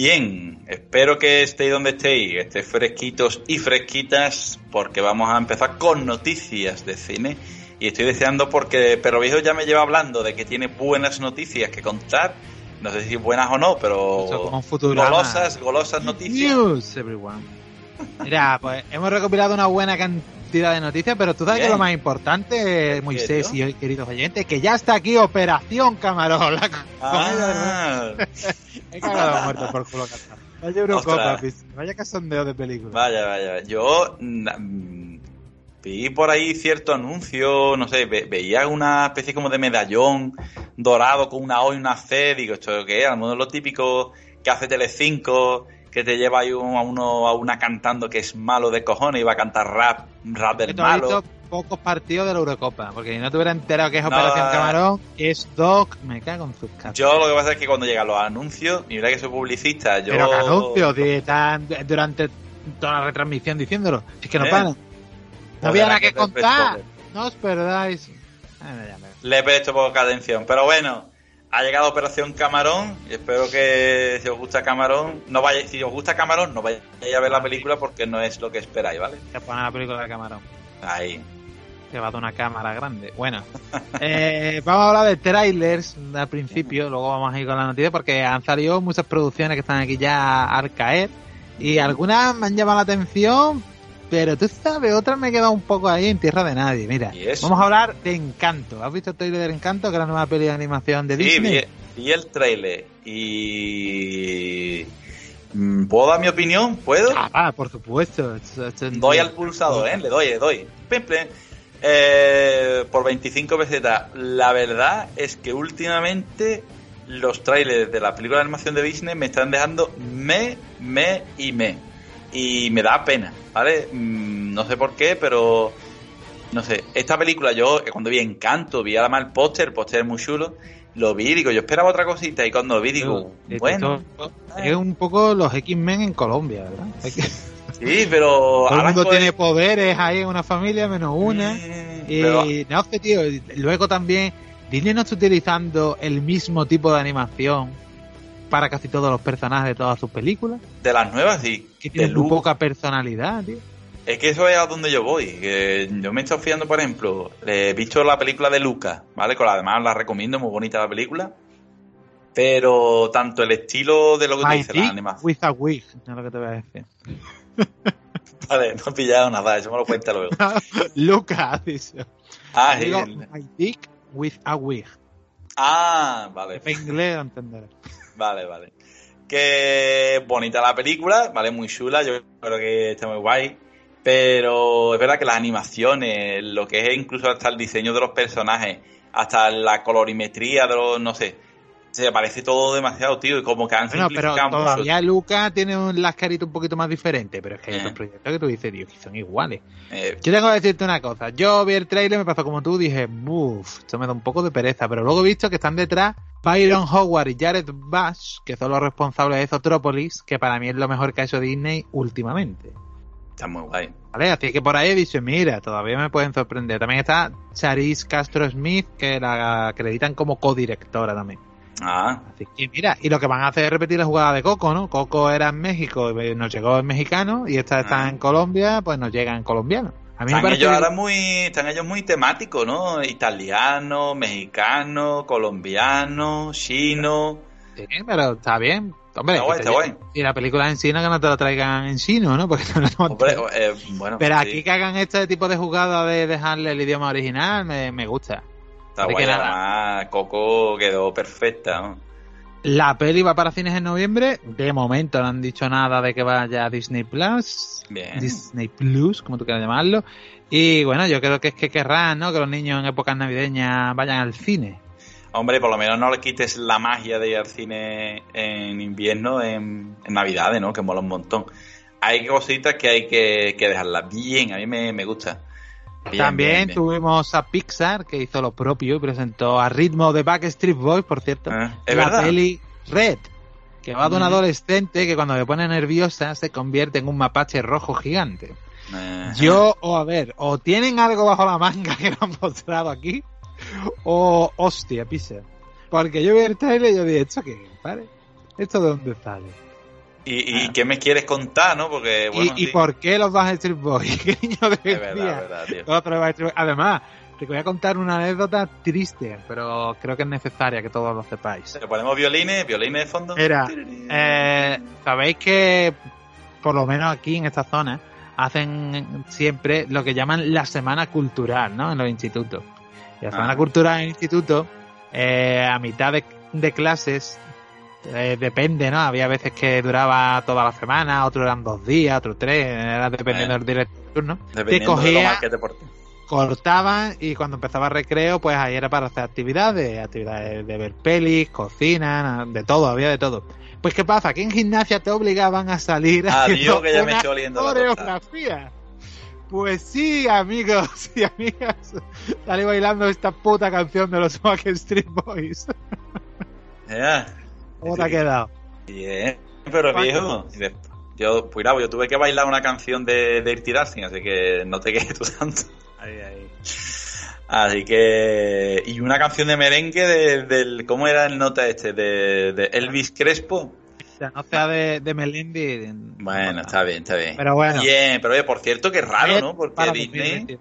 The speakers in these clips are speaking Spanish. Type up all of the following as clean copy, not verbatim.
Bien, espero que estéis donde estéis fresquitos y fresquitas, porque vamos a empezar con noticias de cine. Y estoy deseando porque Perro Viejo ya me lleva hablando de que tiene buenas noticias que contar. No sé si buenas o no, pero golosas noticias. News, everyone. Mira, pues hemos recopilado una buena cantidad de noticias, pero tú sabes que lo más importante, Moisés y queridos oyentes, que ya está aquí Operación Camarón. He cagado muerto por culo Qatar. Vaya Eurocopa, vaya casondeo de película. Vaya. Yo vi por ahí cierto anuncio, no sé, veía una especie como de medallón dorado con una O y una C. Digo, ¿esto qué es? A lo mejor lo típico que hace Telecinco, que te lleva ahí a una cantando que es malo de cojones y va a cantar rap del malo. He visto pocos partidos de la Eurocopa, porque si no te hubiera enterado que es Operación Camarón, es Doc, me cago en sus casas. Yo lo que pasa es que cuando llegan los anuncios, y mira que soy publicista, yo... Pero que anuncios, están durante toda la retransmisión diciéndolo, es que no paran. No había nada que contar, no os perdáis. Le presto poca atención, pero bueno, ha llegado Operación Camarón y espero que si os gusta Camarón, si os gusta Camarón, no vayáis a ver la película porque no es lo que esperáis, ¿vale? Que pone la película de Camarón. Ahí. Que va de una cámara grande. Bueno, vamos a hablar de trailers al principio, luego vamos a ir con la noticia porque han salido muchas producciones que están aquí ya al caer y algunas me han llamado la atención, pero tú sabes, otras me he quedado un poco ahí en tierra de nadie. Mira, vamos a hablar de Encanto. ¿Has visto el trailer de Encanto, que es la nueva peli de animación de Disney? Sí, vi el trailer y... ¿Puedo dar mi opinión? ¿Puedo? Por supuesto. Doy al pulsador, le doy. Por 25 pesetas. La verdad es que últimamente los trailers de la película de animación de Disney me están dejando y me da pena, ¿vale? No sé por qué, pero no sé. Esta película yo, cuando vi Encanto, vi además el póster es muy chulo, lo vi, digo, yo esperaba otra cosita y cuando lo vi digo, bueno... Es un poco los X-Men en Colombia, ¿verdad? Sí, pero... Todo el mundo tiene poderes ahí en una familia, menos una. No, tío, luego también Disney no está utilizando el mismo tipo de animación para casi todos los personajes de todas sus películas. De las nuevas, sí. Que tienen muy poca personalidad, tío. Es que eso es a donde yo voy. Que yo me estoy fiando, por ejemplo, he visto la película de Luca, ¿vale? Además la recomiendo, muy bonita la película. Pero tanto el estilo de lo que te dice la animación. With a wig, es lo que te voy a decir. Vale, no he pillado nada, eso me lo cuenta luego. Luca, dice. Digo, my dick with a wig. Vale. En inglés lo entenderé. Vale. Que bonita la película, vale, muy chula, yo creo que está muy guay. Pero es verdad que las animaciones, lo que es incluso hasta el diseño de los personajes, hasta la colorimetría de los, no sé, se parece todo demasiado, tío, y como que han simplificado pero mucho. Todavía Luca tiene las caritas un poquito más diferentes, pero es que hay otros proyectos que tú dices, Dios, que son iguales. Yo tengo que decirte una cosa, yo vi el trailer, me pasó como tú, dije, esto me da un poco de pereza, pero luego he visto que están detrás Byron Howard y Jared Bush, que son los responsables de Zootropolis, que para mí es lo mejor que ha hecho Disney últimamente. Está muy guay. Vale, así que por ahí he dicho, mira, todavía me pueden sorprender. También está Charisse Castro Smith, que la acreditan como codirectora también. Así que mira, y lo que van a hacer es repetir la jugada de Coco, ¿no? Coco era en México, nos llegó en mexicano, y esta está en Colombia, pues nos llega en colombiano. A mí están ellos muy temáticos, ¿no? Italiano, mexicano, colombiano, chino. Sí, pero está bien. Hombre, está guay. Y la película en chino, que no te la traigan en chino, ¿no? Porque bueno, pero sí. Aquí que hagan este tipo de jugada de dejarle el idioma original, me gusta. Está guay, además Coco quedó perfecta, ¿no? La peli va para cines en noviembre. De momento no han dicho nada de que vaya a Disney Plus. Bien. Disney Plus, como tú quieras llamarlo. Y bueno, yo creo que es que querrán, ¿no? Que los niños en épocas navideñas vayan al cine. Hombre, por lo menos no le quites la magia de ir al cine en invierno, en Navidades, ¿no? Que mola un montón. Hay cositas que hay que dejarlas bien, a mí me gusta. También tuvimos a Pixar, que hizo lo propio y presentó a ritmo de Backstreet Boys, por cierto, la peli Red, que va de un adolescente que cuando se pone nerviosa se convierte en un mapache rojo gigante. O tienen algo bajo la manga que no han mostrado aquí, o hostia, Pixar. Porque yo vi el trailer y yo dije, ¿esto qué? ¿Vale? ¿Esto de dónde sale? ¿Y qué me quieres contar, no? Porque, bueno, ¿Y por qué los Backstreet Boys? ¿Qué niño de es verdad, tío. Además, te voy a contar una anécdota triste, pero creo que es necesaria que todos lo sepáis. ¿Le ponemos violines de fondo? Mira, sabéis que, por lo menos aquí en esta zona, hacen siempre lo que llaman la semana cultural, ¿no? En los institutos. Y la semana cultural en el instituto, a mitad de clases, depende, ¿no? Había veces que duraba toda la semana, otros eran 2 días, otros 3, era dependiendo del director de turno. Te cogía, cortaban y cuando empezaba el recreo, pues ahí era para hacer actividades de ver pelis, cocina, de todo, había de todo. Pues ¿qué pasa? Que en gimnasia te obligaban a salir a Dios, que ya me estoy oliendo coreografía. Pues sí, amigos y amigas, salí bailando esta puta canción de los Backstreet Boys. ¿Cómo te ha quedado? Bien, pero viejo. Yo tuve que bailar una canción de Dirty Dancing, así que no te quejes tú tanto. Ahí. Así que... Y una canción de merengue del... ¿Cómo era el nota de Elvis Crespo? No sea de Melendi. Bueno, está bien. Pero bueno. Bien, pero por cierto, que raro, ¿no? Porque Disney...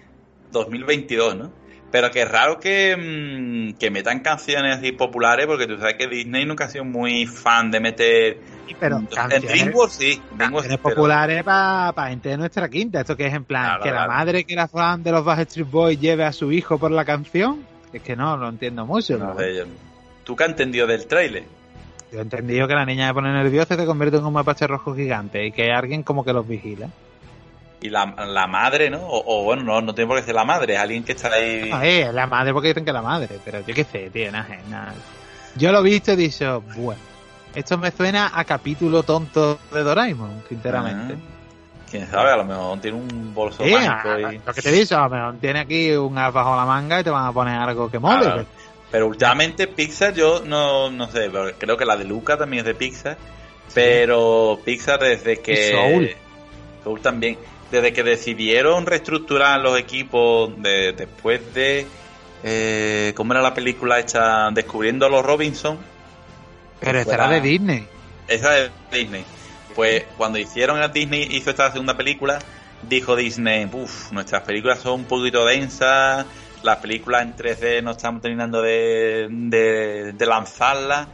2022, ¿no? Pero que raro que metan canciones así populares, porque tú sabes que Disney nunca ha sido muy fan de meter... Sí, pero en DreamWorks sí. Canciones populares para gente de nuestra quinta. Esto que es en plan, claro, la madre que era fan de los Backstreet Boys lleve a su hijo por la canción. Es que no lo entiendo mucho. No sé, ¿tú qué has entendido del tráiler? Yo he entendido que la niña se pone nerviosa y se convierte en un mapache rojo gigante y que alguien como que los vigila. Y la madre, ¿no? O bueno, no tiene por qué ser la madre, es alguien que está ahí... No, la madre porque dicen que la madre, pero yo qué sé, tío, nada. Yo lo he visto y he dicho, bueno, esto me suena a capítulo tonto de Doraemon, sinceramente. Quién sabe, a lo mejor tiene un bolso mágico y... Lo que te he dicho, a lo mejor tiene aquí un as bajo la manga y te van a poner algo que mole. Claro. Pero últimamente Pixar, yo no sé, pero creo que la de Luca también es de Pixar, pero Pixar desde que... Soul también. Desde que decidieron reestructurar los equipos después de... ¿cómo era la película hecha? Descubriendo a los Robinson. Pero esa era de Disney. Esa es de Disney. Pues cuando Disney hizo esta segunda película, dijo Disney, nuestras películas son un poquito densas, las películas en 3D no estamos terminando de lanzarlas.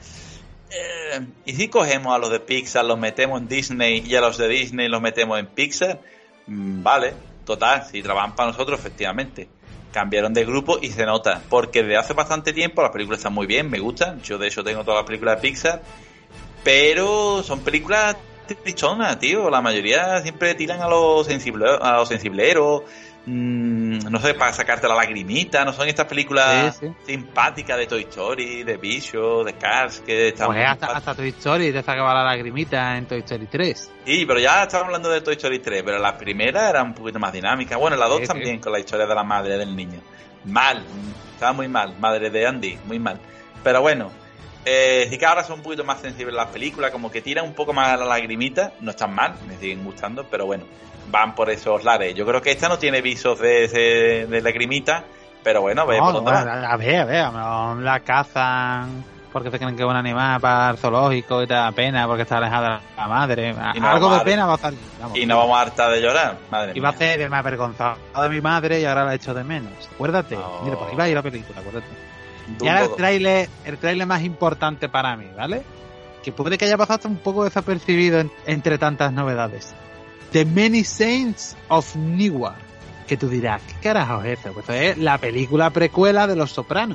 ¿Y si cogemos a los de Pixar, los metemos en Disney y a los de Disney los metemos en Pixar? Vale, total, si trabajan para nosotros, efectivamente. Cambiaron de grupo y se nota, porque desde hace bastante tiempo las películas están muy bien, me gustan. Yo de hecho tengo todas las películas de Pixar, pero son películas tristonas, tío. La mayoría siempre tiran a los sensibleros, no sé, para sacarte la lagrimita. No son estas películas simpáticas de Toy Story, de Bicho, de Cars, que están... Pues hasta Toy Story te sacaba la lagrimita en Toy Story 3. Sí, pero ya estamos hablando de Toy Story 3, pero las primeras eran un poquito más dinámicas. Bueno, la 2 también, con la historia de la madre del niño. Estaba muy mal, madre de Andy, muy mal. Pero bueno, sí que ahora son un poquito más sensibles las películas, como que tiran un poco más a la lagrimita. No están mal, me siguen gustando, pero bueno, van por esos lares. Yo creo que esta no tiene visos de lagrimita, pero bueno, a ver, a ver, la cazan porque se creen que es un animal para el zoológico y te da pena porque está alejada de la madre. Algo de pena va a estar. Y no vamos a hartar de llorar, madre mía. Iba a ser me avergonzado de mi madre y ahora la echo de menos. Acuérdate, mira, pues iba a ir a la película, acuérdate. Y ahora el tráiler más importante para mí, ¿vale? Que puede que haya pasado un poco desapercibido entre tantas novedades. The Many Saints of Newark. Que tú dirás, ¿qué carajo es eso? Pues es la película precuela de Los Sopranos.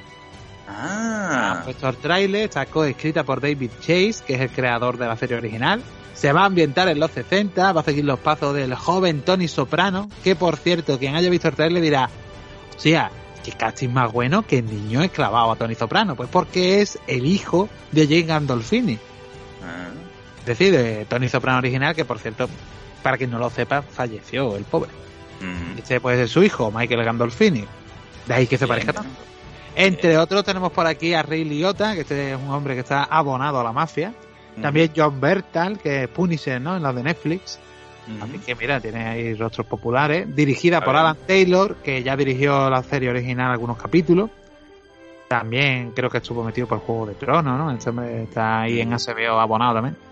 Han puesto el tráiler, está coescrita por David Chase, que es el creador de la serie original. Se va a ambientar en los 60, va a seguir los pasos del joven Tony Soprano, que por cierto, quien haya visto el tráiler dirá, o sea, qué casting más bueno que el niño esclavado a Tony Soprano, pues porque es el hijo de Jane Gandolfini. Es decir, de Tony Soprano original, que por cierto, para quien no lo sepa, falleció el pobre. Este puede ser su hijo, Michael Gandolfini. De ahí que se parezca tanto. Entre otros tenemos por aquí a Ray Liotta, que este es un hombre que está abonado a la mafia. También John Bernthal, que es Punisher, ¿no? En los de Netflix. Así que mira, tiene ahí rostros populares. Dirigida por Alan Taylor, que ya dirigió la serie original algunos capítulos. También creo que estuvo metido por Juego de Tronos, ¿no? Este hombre está ahí en HBO abonado también.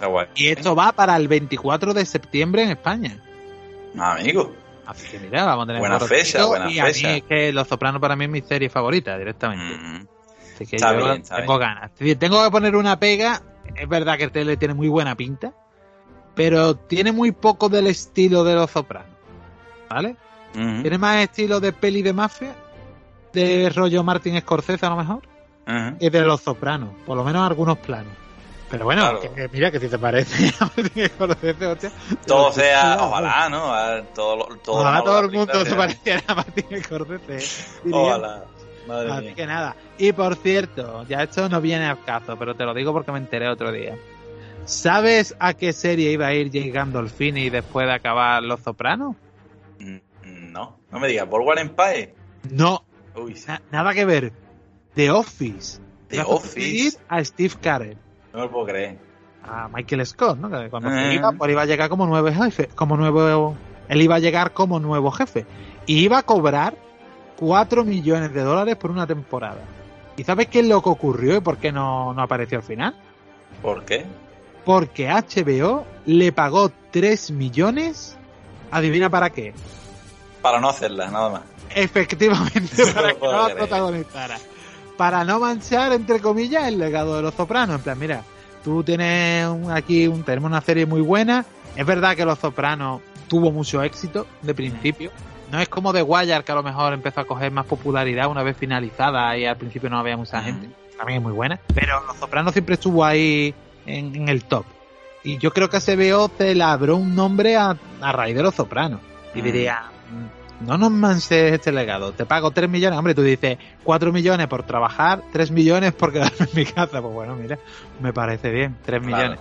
Está guay. Y esto va para el 24 de septiembre en España. Amigo. Así que mira, vamos a tener buena fecha, buena y fecha. A mí es que Los Sopranos para mí es mi serie favorita directamente. Así que Está yo bien, tengo ganas. Si tengo que poner una pega, es verdad que el trailer tiene muy buena pinta, pero tiene muy poco del estilo de Los Sopranos, ¿vale? Tiene más estilo de peli de mafia, de rollo Martin Scorsese a lo mejor, y de Los Sopranos, por lo menos algunos planos. Pero bueno, claro. mira que si te parece a Martin Scorsese, hostia. Todo sea, ojalá, ¿no? Ojalá todo el mundo se pareciera a Martin Scorsese. Ojalá. Madre Así mía. que nada. Y por cierto, ya esto no viene al caso, pero te lo digo porque me enteré otro día. ¿Sabes a qué serie iba a ir Jake Gandolfini después de acabar Los Sopranos? No me digas, ¿Boardwalk Empire? No, Uy, sí. nada que ver. The Office. The Iba a Office. sustituir a Steve Carell, No me lo puedo creer. a Michael Scott, ¿no? Que cuando se iba, pues iba a llegar como nuevo jefe, él iba a llegar como nuevo jefe y iba a cobrar $4 millones por una temporada. ¿Y sabes qué es lo que ocurrió y por qué no apareció al final? ¿Por qué? Porque HBO le pagó 3 millones, adivina para qué. Para no hacerla, nada más. Efectivamente, para No que puedo no la creer. protagonizara. Para no manchar, entre comillas, el legado de Los Sopranos. En plan, mira, tú tienes tenemos una serie muy buena. Es verdad que Los Sopranos tuvo mucho éxito de principio. No es como The Wire, que a lo mejor empezó a coger más popularidad una vez finalizada y al principio no había mucha gente. También es muy buena. Pero Los Sopranos siempre estuvo ahí en el top. Y yo creo que HBO te labró un nombre a raíz de Los Sopranos. Y diría, no nos manches este legado, te pago 3 millones. Hombre, tú dices 4 millones por trabajar, 3 millones por quedarme en mi casa. Pues bueno, mira, me parece bien, 3 millones.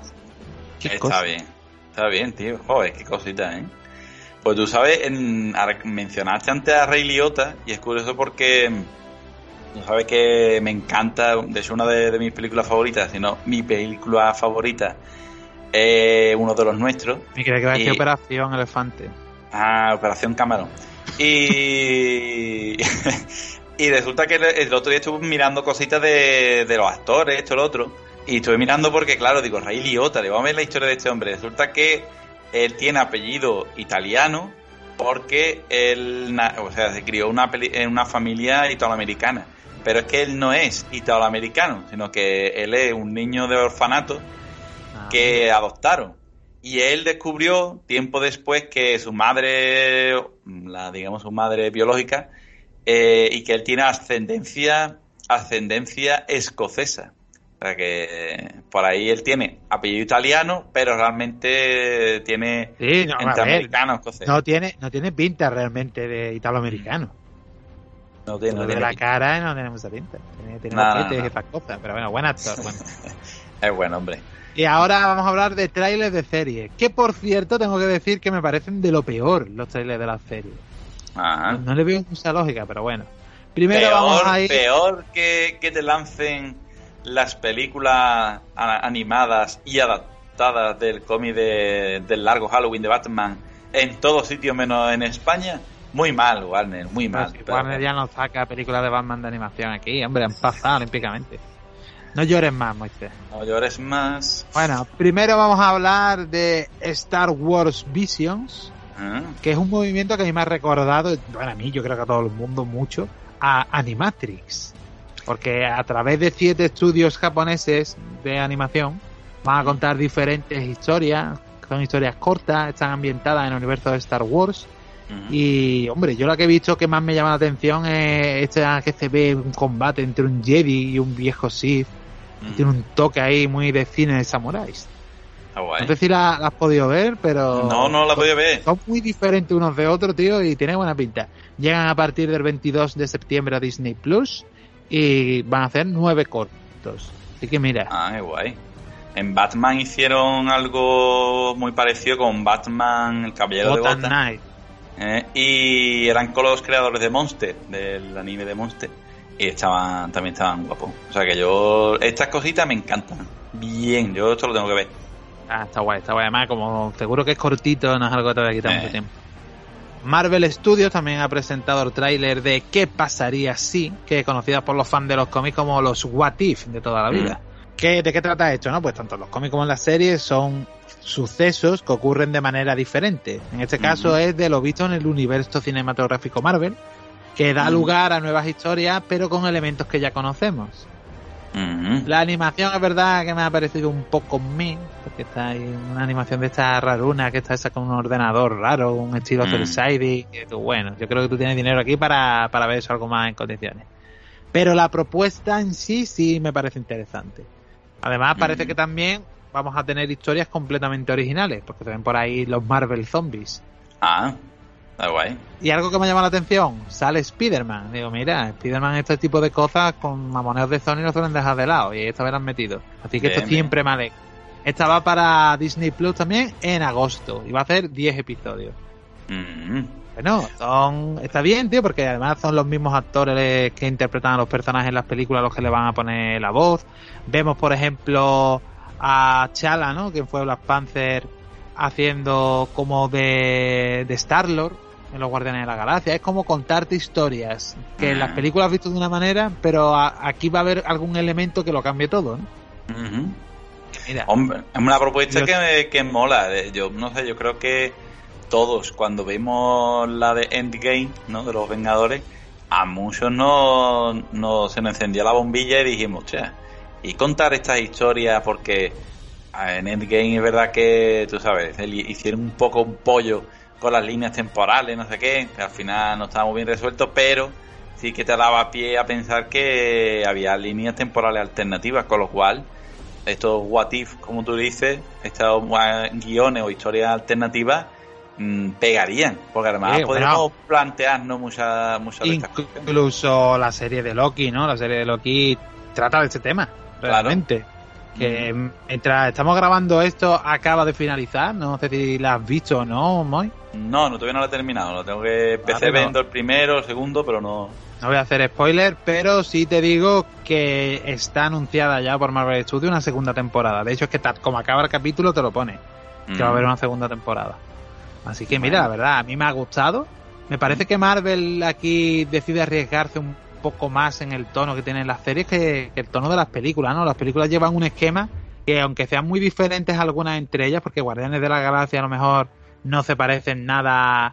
Está bien, tío. Joder, qué cosita, ¿eh? Pues tú sabes, mencionaste antes a Ray Liotta y es curioso porque tú sabes que me encanta, de hecho una de mis películas favoritas, sino mi película favorita, uno de los nuestros. Me cree que va a decir Operación Elefante. Operación Camarón. Y resulta que el otro día estuve mirando cositas de los actores, esto, lo otro. Y estuve mirando porque, claro, digo, Ray Liotta, le vamos a ver la historia de este hombre. Resulta que él tiene apellido italiano porque él, se crió en una familia italoamericana. Pero es que él no es italoamericano, sino que él es un niño de orfanato que adoptaron. Y él descubrió tiempo después que su madre, su madre biológica, y que él tiene ascendencia escocesa. O sea que por ahí él tiene apellido italiano, pero realmente tiene entre americano escocés. No tiene pinta realmente de italoamericano. No tiene la cara no tiene mucha pinta. Tiene los y esas cosas. Pero bueno, buen actor. Bueno. Es buen hombre. Y ahora vamos a hablar de trailers de series. Que por cierto, tengo que decir que me parecen de lo peor los trailers de las series. No le veo mucha lógica, pero bueno. Primero vamos a ir. Peor que te lancen las películas animadas y adaptadas del cómic del largo Halloween de Batman en todos sitios menos en España. Muy mal, Warner, muy mal. Si Warner ya no saca películas de Batman de animación aquí, hombre, han pasado olímpicamente. No llores más, Moisés. No llores más. Bueno, primero vamos a hablar de Star Wars Visions, que es un movimiento que a mí me ha recordado, bueno, a mí, yo creo que a todo el mundo mucho, a Animatrix. Porque a través de 7 estudios japoneses de animación van a contar diferentes historias, son historias cortas, están ambientadas en el universo de Star Wars. Y, hombre, yo la que he visto que más me llama la atención es esta que se ve un combate entre un Jedi y un viejo Sith. Tiene un toque ahí muy de cine de samuráis. No sé si la has podido ver, pero... No la he podido ver. Son muy diferentes unos de otros, tío, y tiene buena pinta. Llegan a partir del 22 de septiembre a Disney Plus y van a hacer 9 cortos. Así que mira. Qué guay. En Batman hicieron algo muy parecido con Batman, el Caballero de Gotham. Knight. Y eran con los creadores de Monster, del anime de Monster. Y también estaban guapos. O sea que estas cositas me encantan. Bien, yo esto lo tengo que ver. Está guay. Además, como seguro que es cortito, no es algo que te va a quitar mucho tiempo. Marvel Studios también ha presentado el tráiler de ¿Qué pasaría si? Que es conocida por los fans de los cómics como los What If de toda la vida. ¿De qué trata esto, no? Pues tanto en los cómics como en las series son sucesos que ocurren de manera diferente. En este caso es de lo visto en el universo cinematográfico Marvel, que da lugar a nuevas historias, pero con elementos que ya conocemos. La animación es verdad que me ha parecido un poco porque está ahí una animación de esta raruna, que está esa con un ordenador raro, un estilo cel shading. Bueno, yo creo que tú tienes dinero aquí para ver eso algo más en condiciones. Pero la propuesta en sí me parece interesante. Además parece que también vamos a tener historias completamente originales, porque se ven por ahí los Marvel Zombies. Ah, está guay. Y algo que me llama la atención, sale Spider-Man. Digo, mira, Spider-Man, este tipo de cosas con mamoneos de Sony no suelen dejar de lado, y esta vez lo han metido. Así que esto siempre me alegra. Esta va para Disney Plus también en agosto, y va a hacer 10 episodios. Bueno, está bien, tío, porque además son los mismos actores que interpretan a los personajes en las películas los que le van a poner la voz. Vemos, por ejemplo, a T'Challa, ¿no? Que fue Black Panther haciendo como de Star-Lord en los Guardianes de la Galaxia. Es como contarte historias que en las películas has visto de una manera, pero aquí va a haber algún elemento que lo cambie todo, ¿no? Mira, hombre, es una propuesta que mola. Yo no sé, yo creo que todos, cuando vimos la de Endgame, ¿no? De los Vengadores, a muchos no se nos encendía la bombilla y dijimos, che, y contar estas historias, porque en Endgame es verdad que, tú sabes, hicieron un poco un pollo con las líneas temporales, no sé qué, que al final no estaba muy bien resuelto, pero sí que te daba pie a pensar que había líneas temporales alternativas, con lo cual estos what if, como tú dices, estos guiones o historias alternativas pegarían, porque además podemos plantearnos muchas incluso la serie de Loki, ¿no? La serie de Loki trata de este tema, realmente. Claro. Que mientras estamos grabando esto acaba de finalizar, no sé si la has visto o no, Moy. No, todavía no lo he terminado, lo tengo que empecé viendo el primero, el segundo, pero no voy a hacer spoiler, pero sí te digo que está anunciada ya por Marvel Studios una segunda temporada. De hecho es que como acaba el capítulo te lo pone, que va a haber una segunda temporada. Así que mira, la verdad, a mí me ha gustado. Me parece que Marvel aquí decide arriesgarse un poco más en el tono que tienen las series que el tono de las películas, ¿no? Las películas llevan un esquema que, aunque sean muy diferentes algunas entre ellas, porque Guardianes de la Galaxia a lo mejor no se parecen nada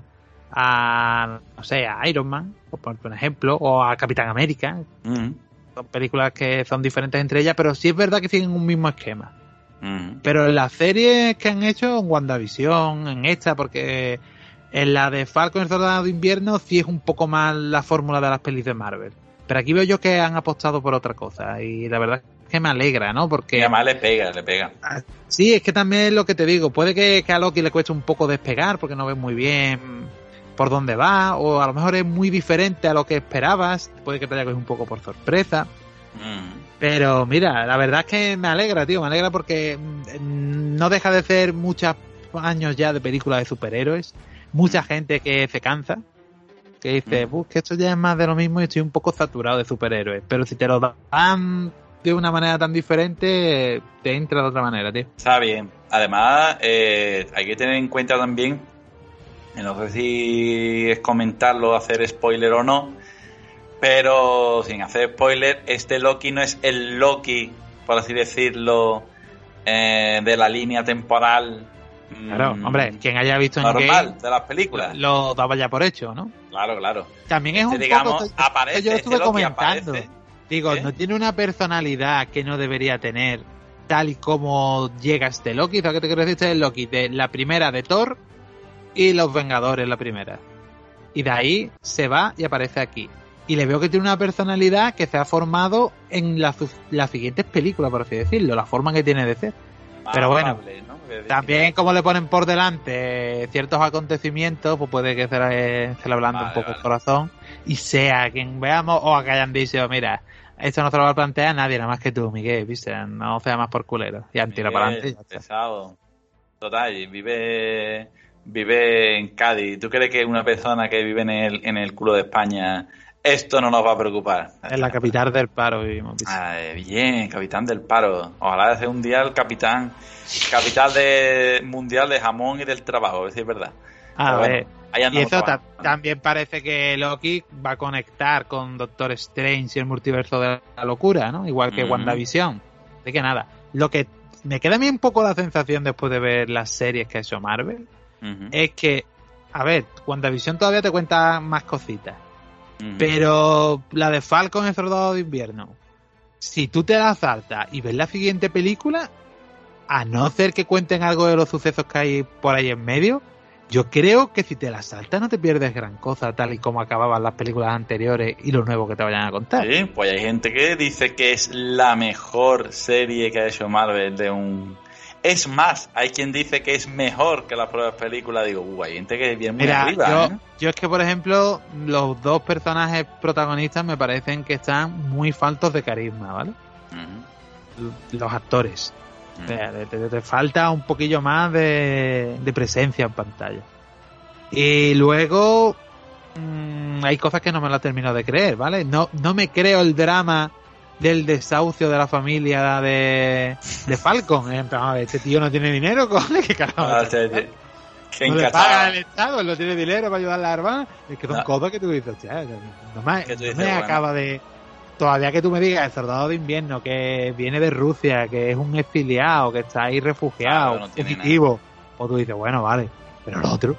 a, no sé, a Iron Man, por ejemplo, o a Capitán América. Son películas que son diferentes entre ellas, pero sí es verdad que siguen un mismo esquema. Pero en las series que han hecho, en WandaVision, en esta, porque en la de Falcon y el Soldado de Invierno sí es un poco más la fórmula de las pelis de Marvel. Pero aquí veo yo que han apostado por otra cosa, y la verdad es que me alegra, ¿no? Porque y además le pega. Sí, es que también es lo que te digo, puede que a Loki le cueste un poco despegar porque no ves muy bien por dónde va, o a lo mejor es muy diferente a lo que esperabas, puede que te haya cogido un poco por sorpresa. Pero mira, la verdad es que me alegra, tío, me alegra porque no deja de ser muchos años ya de películas de superhéroes, mucha gente que se cansa, que dice, que esto ya es más de lo mismo y estoy un poco saturado de superhéroes, pero si te lo dan de una manera tan diferente, te entra de otra manera, tío. Está bien. Además, hay que tener en cuenta también, no sé si es comentarlo, hacer spoiler o no, pero sin hacer spoiler, este Loki no es el Loki, por así decirlo, de la línea temporal. Claro, hombre, quien haya visto normal Endgame, de las películas lo daba ya por hecho, ¿no? Claro. También es un digamos, poco, aparece, yo lo estuve comentando. aparece. Digo, no tiene una personalidad que no debería tener, tal y como llega este Loki. ¿Sabes qué te quiero decir? Este es el Loki de la primera de Thor y los Vengadores, la primera. Y de ahí se va y aparece aquí. Y le veo que tiene una personalidad que se ha formado en las siguientes películas, por así decirlo, la forma que tiene de ser. Pero bueno, ¿no? también como le ponen por delante ciertos acontecimientos, pues puede que se le ablande un poco el corazón y sea quien veamos, o que hayan dicho, mira, esto no se lo va a plantear nadie, nada más que tú, Miguel, ¿viste? No sea más por culero. Y han tirado para adelante. Pesado. Total, vive en Cádiz. ¿Tú crees que una persona que vive en el culo de España, esto no nos va a preocupar? En la capital del paro vivimos. Bien, capitán del paro. Ojalá sea un día el capital mundial de jamón y del trabajo, a ver si es verdad. A ver. Y eso también parece que Loki va a conectar con Doctor Strange y el multiverso de la locura, ¿no? Igual que WandaVision. Así que nada, lo que me queda a mí un poco la sensación después de ver las series que ha hecho Marvel, es que, a ver, WandaVision todavía te cuenta más cositas, pero la de Falcon y el Soldado de Invierno, si tú te la saltas y ves la siguiente película, a no ser que cuenten algo de los sucesos que hay por ahí en medio, yo creo que si te la saltas no te pierdes gran cosa, tal y como acababan las películas anteriores y lo nuevo que te vayan a contar. Sí, pues hay gente que dice que es la mejor serie que ha hecho Marvel de un... Es más, hay quien dice que es mejor que las propias películas. Digo, hay gente que viene muy arriba. Yo es que, por ejemplo, los dos personajes protagonistas me parecen que están muy faltos de carisma, ¿vale? Los actores. Te falta un poquillo más de presencia en pantalla. Y luego hay cosas que no me las termino de creer, ¿vale? No me creo el drama del desahucio de la familia de Falcon. A ver, este tío no tiene dinero, cojones, ¿qué carajo? No le paga el Estado, él no tiene dinero para ayudar a la hermana. Es que son cosas que tú dices, no me acaba de... Todavía que tú me digas, el Soldado de Invierno, que viene de Rusia, que es un exiliado, que está ahí refugiado, no positivo, o tú dices, bueno, vale, pero el otro...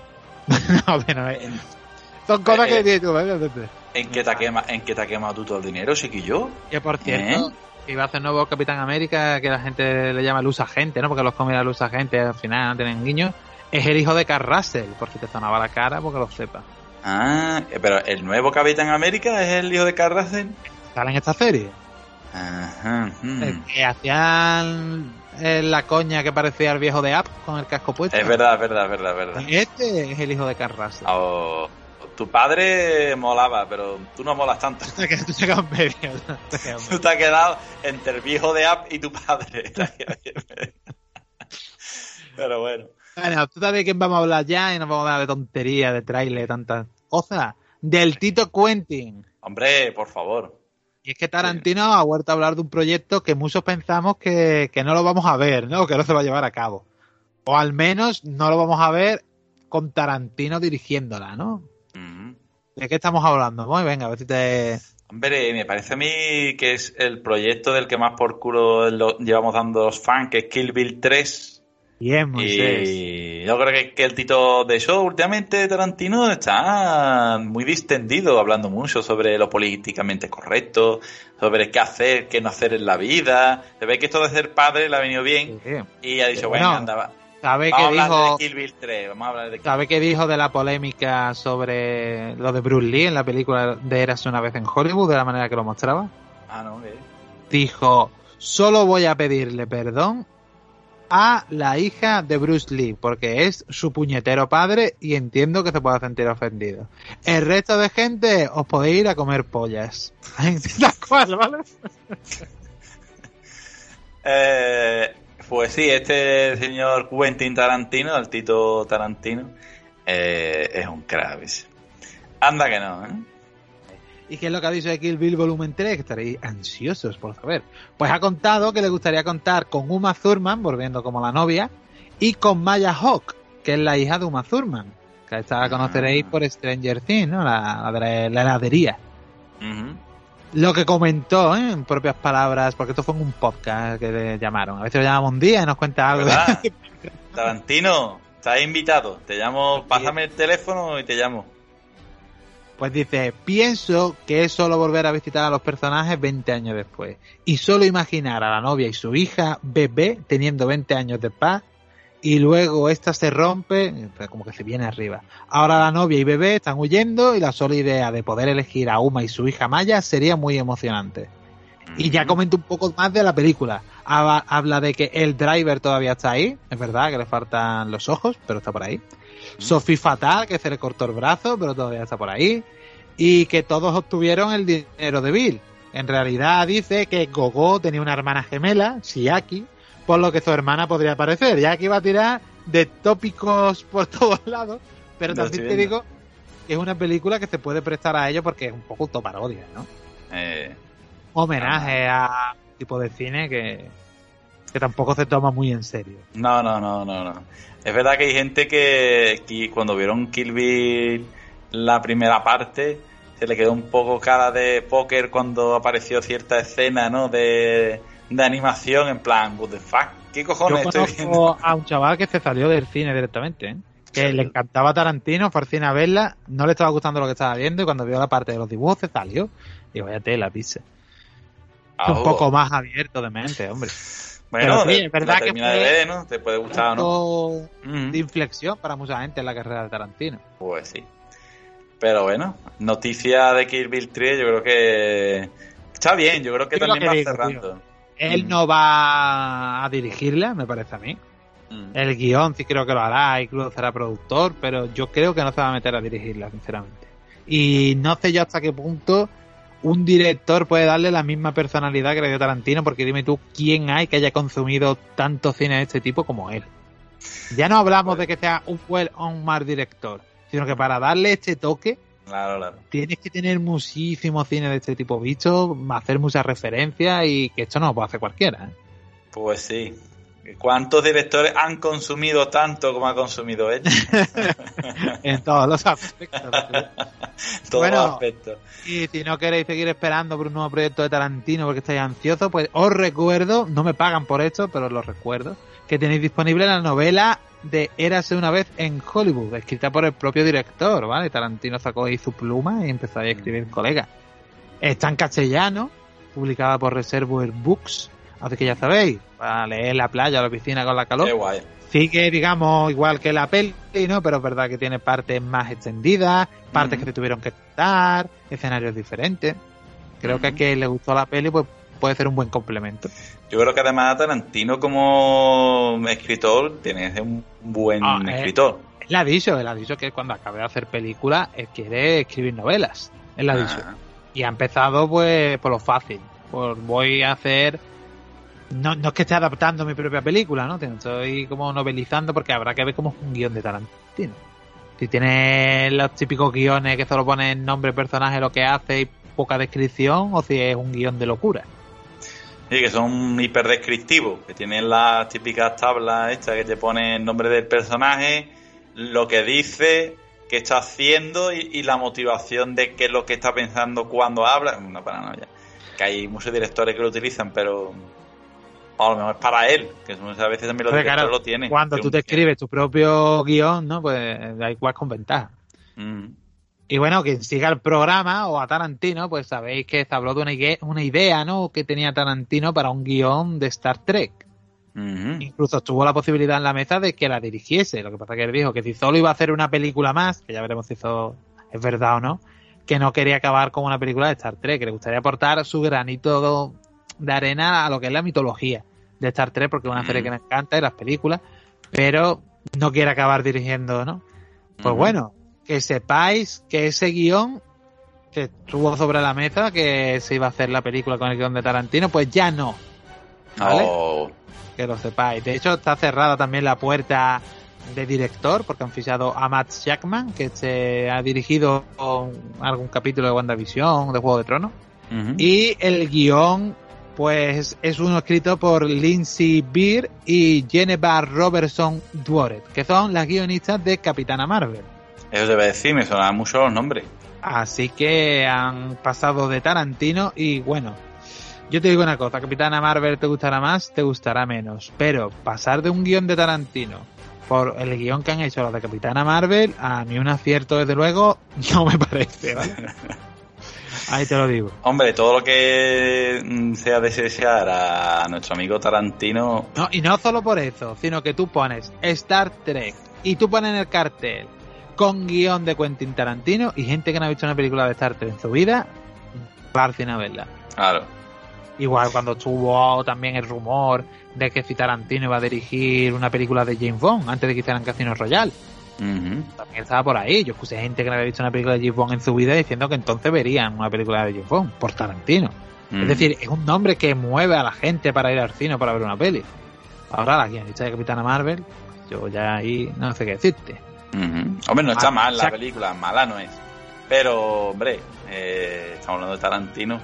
son cosas que dices tú, ¿En qué te ha quemado tú todo el dinero, chiquillo? Que por cierto, iba a hacer nuevo Capitán América, que la gente le llama Luz Agente, ¿no? Porque los cómics de Luz Agente al final no tienen guiños. Es el hijo de Carl Russell, por si te sonaba la cara, porque lo sepas. Ah, pero el nuevo Capitán América es el hijo de Carl Russell. ¿Sale en esta serie? Ajá. Que hacían la coña que parecía el viejo de App con el casco puesto. Es verdad. Este es el hijo de Carl Russell. Oh, tu padre molaba, pero tú no molas tanto. Tú te has quedado en medio. Tú te has quedado entre el viejo de App y tu padre. Pero bueno. Bueno, tú sabes de quién vamos a hablar ya y nos vamos a hablar de tonterías, de trailer, tantas cosas. Del Tito Quentin. Hombre, por favor. Y es que Tarantino ha vuelto a hablar de un proyecto que muchos pensamos que no lo vamos a ver, ¿no? Que no se va a llevar a cabo. O al menos no lo vamos a ver con Tarantino dirigiéndola, ¿no? ¿De qué estamos hablando? Muy venga, a ver si te... Hombre, me parece a mí que es el proyecto del que más por culo llevamos dando los fans, que es Kill Bill 3. Bien, Moisés. Y yo creo que el Tito de show últimamente Tarantino está muy distendido, hablando mucho sobre lo políticamente correcto, sobre qué hacer, qué no hacer en la vida. Se ve que esto de ser padre le ha venido bien, sí. Y ha dicho, bueno, anda, ¿sabe vamos qué a hablar dijo? de Kill Bill 3, vamos a hablar de Kill Bill. ¿Sabe qué dijo de la polémica sobre lo de Bruce Lee en la película de Érase una vez en Hollywood, de la manera que lo mostraba? No, ¿qué? Dijo, solo voy a pedirle perdón a la hija de Bruce Lee, porque es su puñetero padre y entiendo que se pueda sentir ofendido. El resto de gente os podéis ir a comer pollas. Tal cual, ¿vale? Pues sí, este señor Quentin Tarantino, el Tito Tarantino, es un crack. Anda que no, ¿eh? ¿Y qué es lo que ha dicho de Kill Bill Volumen 3? Que estaréis ansiosos por saber. Pues ha contado que le gustaría contar con Uma Thurman, volviendo como la novia, y con Maya Hawke, que es la hija de Uma Thurman, que esta la conoceréis por Stranger Things, ¿no? La de la heladería. Lo que comentó, en propias palabras, porque esto fue en un podcast que le llamaron. A veces lo llamamos un día y nos cuenta algo. Tarantino, estás invitado. Te llamo, pásame el teléfono y te llamo. Pues dice, pienso que es solo volver a visitar a los personajes 20 años después. Y solo imaginar a la novia y su hija, bebé, teniendo 20 años de paz. Y luego esta se rompe, como que se viene arriba. Ahora la novia y bebé están huyendo y la sola idea de poder elegir a Uma y su hija Maya sería muy emocionante. Y ya comento un poco más de la película. Habla de que el driver todavía está ahí. Es verdad que le faltan los ojos, pero está por ahí. Sophie Fatal, que se le cortó el brazo, pero todavía está por ahí. Y que todos obtuvieron el dinero de Bill. En realidad dice que Gogo tenía una hermana gemela, Chiaki, por lo que su hermana podría aparecer. Ya que iba a tirar de tópicos por todos lados, pero también te digo que es una película que se puede prestar a ello porque es un poco autoparodia, ¿no? Homenaje a un tipo de cine que tampoco se toma muy en serio. No. Es verdad que hay gente que cuando vieron Kill Bill la primera parte se le quedó un poco cara de póker cuando apareció cierta escena, ¿no? De de animación en plan, what the fuck, ¿qué cojones Yo estoy viendo? conozco a un chaval que se salió del cine directamente, ¿eh? Que le encantaba Tarantino, fue al cine a verla, no le estaba gustando lo que estaba viendo y cuando vio la parte de los dibujos se salió. Y vaya tela, pise. Un poco más abierto de mente, hombre. Bueno, pero sí, es verdad que termina de ver, ¿no? Te puede gustar o no. De inflexión para mucha gente en la carrera de Tarantino. Pues sí. Pero bueno, noticia de Kill Bill 3, yo creo que está bien, yo creo que también va cerrando. Él no va a dirigirla, me parece a mí. El guión sí creo que lo hará, incluso será productor, pero yo creo que no se va a meter a dirigirla, sinceramente. Y no sé yo hasta qué punto un director puede darle la misma personalidad que le dio Tarantino, porque dime tú, ¿quién hay que haya consumido tanto cine de este tipo como él? Ya no hablamos de que sea un buen o un mal director, sino que para darle este toque, claro, tienes que tener muchísimo cine de este tipo visto, hacer muchas referencias y que esto no lo puede hacer cualquiera, ¿eh? Pues sí. ¿Cuántos directores han consumido tanto como ha consumido él? En todos los aspectos. Todos los aspectos. Y si no queréis seguir esperando por un nuevo proyecto de Tarantino porque estáis ansiosos, pues os recuerdo, no me pagan por esto, pero os lo recuerdo, que tenéis disponible la novela de Érase una vez en Hollywood, escrita por el propio director, ¿vale? Tarantino sacó ahí su pluma y empezó a escribir colegas. Está en castellano, publicada por Reservoir Books, así que ya sabéis, para leer la playa o la piscina con la calor. Qué guay. Sí que, digamos, igual que la peli, ¿no? Pero es verdad que tiene partes más extendidas, partes que se tuvieron que cortar, escenarios diferentes. Creo que a quien le gustó la peli, pues puede ser un buen complemento. Yo creo que además Tarantino como escritor tiene que ser un buen escritor. Él ha dicho que cuando acabe de hacer películas, él quiere escribir novelas. Él ha dicho. Y ha empezado pues por lo fácil. Pues voy a hacer... No es que esté adaptando mi propia película, ¿no? Estoy como novelizando porque habrá que ver cómo es un guión de Tarantino. Si tiene los típicos guiones que solo ponen nombre, personaje, lo que hace y poca descripción, o si es un guión de locura. Sí, que son hiperdescriptivos, que tienen las típicas tablas estas que te ponen el nombre del personaje, lo que dice, qué está haciendo y la motivación de qué es lo que está pensando cuando habla. Una paranoia. Que hay muchos directores que lo utilizan, pero... a lo mejor es para él, que muchas veces también los directores lo tienen. Cuando tú te escribes tu propio guión, ¿no? Pues hay igual con ventaja. Y bueno, quien siga el programa o a Tarantino, pues sabéis que se habló de una idea, ¿no? Que tenía Tarantino para un guión de Star Trek. Incluso estuvo la posibilidad en la mesa de que la dirigiese. Lo que pasa es que él dijo que si solo iba a hacer una película más, que ya veremos si eso es verdad o no, que no quería acabar con una película de Star Trek, que le gustaría aportar su granito de arena a lo que es la mitología de Star Trek, porque es una serie que me encanta y las películas, pero no quiere acabar dirigiendo, ¿no? Pues bueno, que sepáis que ese guión que estuvo sobre la mesa, que se iba a hacer la película con el guión de Tarantino, pues ya no, ¿vale? Que lo sepáis. De hecho, está cerrada también la puerta de director, porque han fichado a Matt Shakman, que se ha dirigido algún capítulo de WandaVision, de Juego de Tronos, y el guión pues es uno escrito por Lindsay Beer y Geneva Robertson Dworet, que son las guionistas de Capitana Marvel. Eso debe decir, me sonaban mucho los nombres. Así que han pasado de Tarantino y bueno, yo te digo una cosa, Capitana Marvel te gustará más, te gustará menos, pero pasar de un guión de Tarantino por el guión que han hecho los de Capitana Marvel, a mí un acierto desde luego no me parece, ¿vale? Ahí te lo digo. Hombre, todo lo que sea desear a nuestro amigo Tarantino... No, y no solo por eso, sino que tú pones Star Trek y tú pones en el cartel con guión de Quentin Tarantino y gente que no ha visto una película de Star Trek en su vida, va sin verla. Claro. Igual cuando tuvo también el rumor de que si Tarantino iba a dirigir una película de James Bond antes de que hicieran Casino Royale. También estaba por ahí. Yo escuché gente que no había visto una película de James Bond en su vida diciendo que entonces verían una película de James Bond por Tarantino. Es decir, es un nombre que mueve a la gente para ir al cine para ver una peli. Ahora la guionista de Capitana Marvel, yo ya ahí no sé qué decirte. Hombre, no está mal la película, mala no es. Pero, hombre, estamos hablando de Tarantino.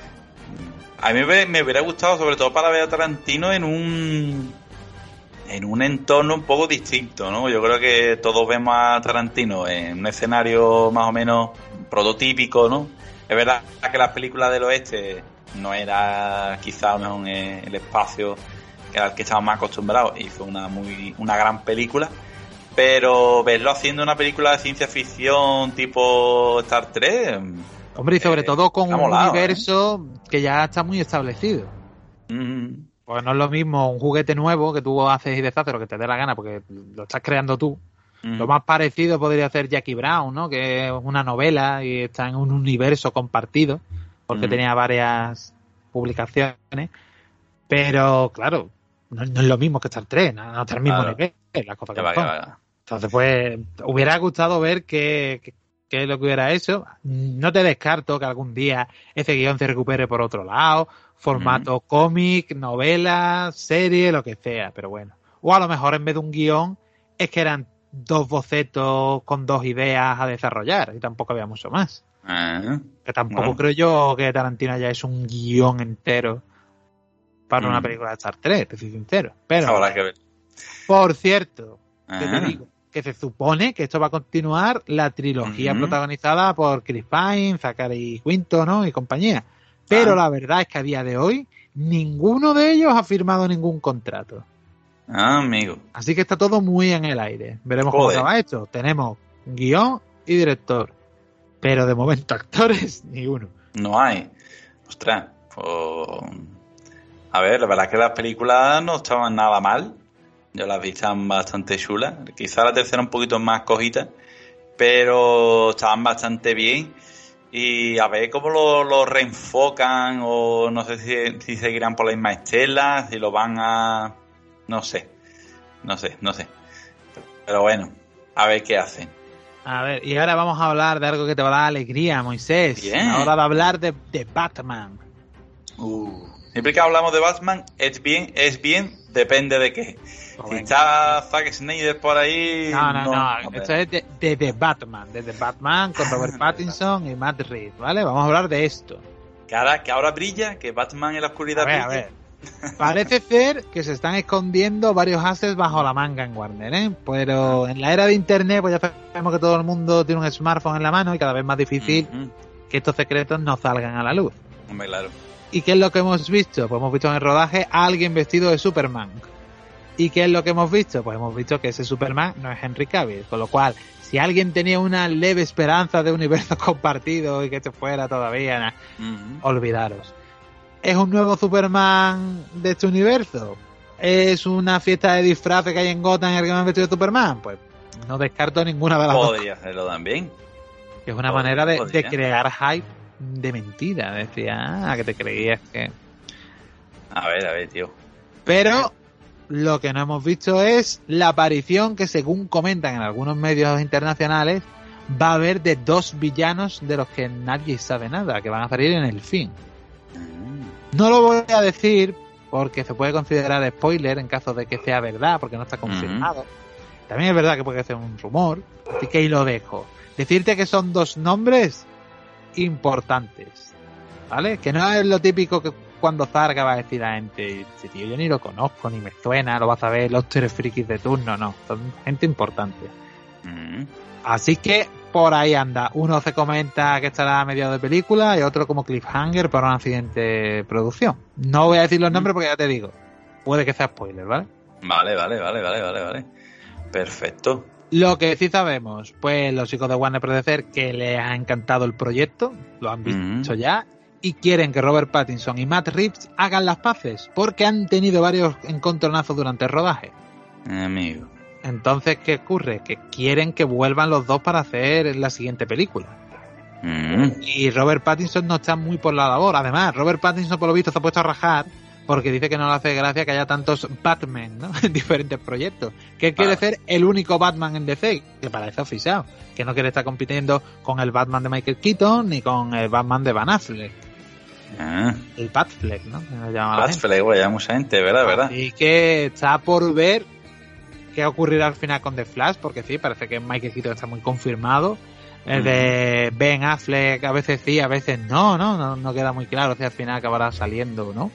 A mí me hubiera gustado, sobre todo para ver a Tarantino en un entorno un poco distinto, ¿no? Yo creo que todos vemos a Tarantino en un escenario más o menos prototípico, ¿no? Es verdad que las películas del oeste no era quizá el espacio al que estábamos más acostumbrados, y fue una gran película. Pero verlo haciendo una película de ciencia ficción tipo Star Trek... Hombre, y sobre todo con un molado, universo que ya está muy establecido. Pues no es lo mismo un juguete nuevo que tú haces y deshaces lo que te dé la gana porque lo estás creando tú. Lo más parecido podría ser Jackie Brown, ¿no? Que es una novela y está en un universo compartido porque tenía varias publicaciones. Pero, claro, no es lo mismo que Star Trek, no está al mismo nivel. Las cosas que son. Entonces, pues, hubiera gustado ver qué es lo que hubiera hecho. No te descarto que algún día ese guión se recupere por otro lado, formato cómic, novela, serie, lo que sea, pero bueno. O a lo mejor en vez de un guión es que eran 2 bocetos con 2 ideas a desarrollar y tampoco había mucho más. Que tampoco creo yo que Tarantino ya es un guión entero para una película de Star Trek, te soy sincero. Pero, habrá que ver. Por cierto, que te digo, que se supone que esto va a continuar la trilogía protagonizada por Chris Pine, Zachary Quinto, ¿no? Y compañía. Pero la verdad es que a día de hoy ninguno de ellos ha firmado ningún contrato. Amigo. Así que está todo muy en el aire. Veremos cómo se va esto. Tenemos guión y director. Pero de momento actores, ni uno. No hay. Ostras. A ver, la verdad es que las películas no estaban nada mal. Yo las vi, están bastante chulas. Quizá la tercera un poquito más cojita, pero estaban bastante bien. Y a ver cómo lo reenfocan, o no sé si seguirán por la misma estela, si lo van a... No sé. Pero bueno, a ver qué hacen. A ver, y ahora vamos a hablar de algo que te va a dar alegría, Moisés. Bien. Ahora de hablar de Batman. Siempre que hablamos de Batman, es bien, depende de qué. Si está Zack Snyder por ahí... No. Esto es de The Batman. De The Batman con Robert Pattinson y Matt Reeves, ¿vale? Vamos a hablar de esto. Que ahora brilla, que Batman en la oscuridad brilla. A ver. Parece ser que se están escondiendo varios ases bajo la manga en Warner, ¿eh? Pero en la era de Internet, pues ya sabemos que todo el mundo tiene un smartphone en la mano y cada vez más difícil que estos secretos no salgan a la luz. Hombre, claro. ¿Y qué es lo que hemos visto? Pues hemos visto en el rodaje a alguien vestido de Superman. ¿Y qué es lo que hemos visto? Pues hemos visto que ese Superman no es Henry Cavill, con lo cual, si alguien tenía una leve esperanza de universo compartido y que esto fuera todavía, olvidaros. ¿Es un nuevo Superman de este universo? ¿Es una fiesta de disfraces que hay en Gotham en el que me han vestido de Superman? Pues no descarto ninguna de las dos. Podría hacerlo también. Que es una manera de crear hype de mentira. Decía, que te creías que... A ver, tío. Pero lo que no hemos visto es la aparición que, según comentan en algunos medios internacionales, va a haber de 2 villanos de los que nadie sabe nada, que van a salir en el fin. No lo voy a decir porque se puede considerar spoiler en caso de que sea verdad, porque no está confirmado. También es verdad que puede ser un rumor, así que ahí lo dejo. Decirte que son 2 nombres importantes, ¿vale? Que no es lo típico que cuando Zarga va a decir a la gente, este tío yo ni lo conozco, ni me suena, lo vas a ver los 3 frikis de turno, no, son gente importante. Así que por ahí anda. Uno se comenta que estará a mediados de película y otro como cliffhanger para una siguiente producción. No voy a decir los nombres porque ya te digo, puede que sea spoiler, ¿vale? Vale. Perfecto. Lo que sí sabemos, pues los chicos de Warner parece ser que les ha encantado el proyecto, lo han visto ya, y quieren que Robert Pattinson y Matt Reeves hagan las paces, porque han tenido varios encontronazos durante el rodaje. Amigo. Entonces, ¿qué ocurre? Que quieren que vuelvan los dos para hacer la siguiente película. Y Robert Pattinson no está muy por la labor. Además, Robert Pattinson, por lo visto, se ha puesto a rajar porque dice que no le hace gracia que haya tantos Batman, ¿no? En diferentes proyectos. Que él quiere ser el único Batman en DC, que parece oficial. Que no quiere estar compitiendo con el Batman de Michael Keaton ni con el Batman de Van Affleck. El Batfleck, ¿no? Batfleck, güey, hay mucha gente, ¿verdad? Y que está por ver qué ocurrirá al final con The Flash, porque sí, parece que Michael Keaton está muy confirmado. El de Ben Affleck a veces sí, a veces no queda muy claro si al final acabará saliendo o no.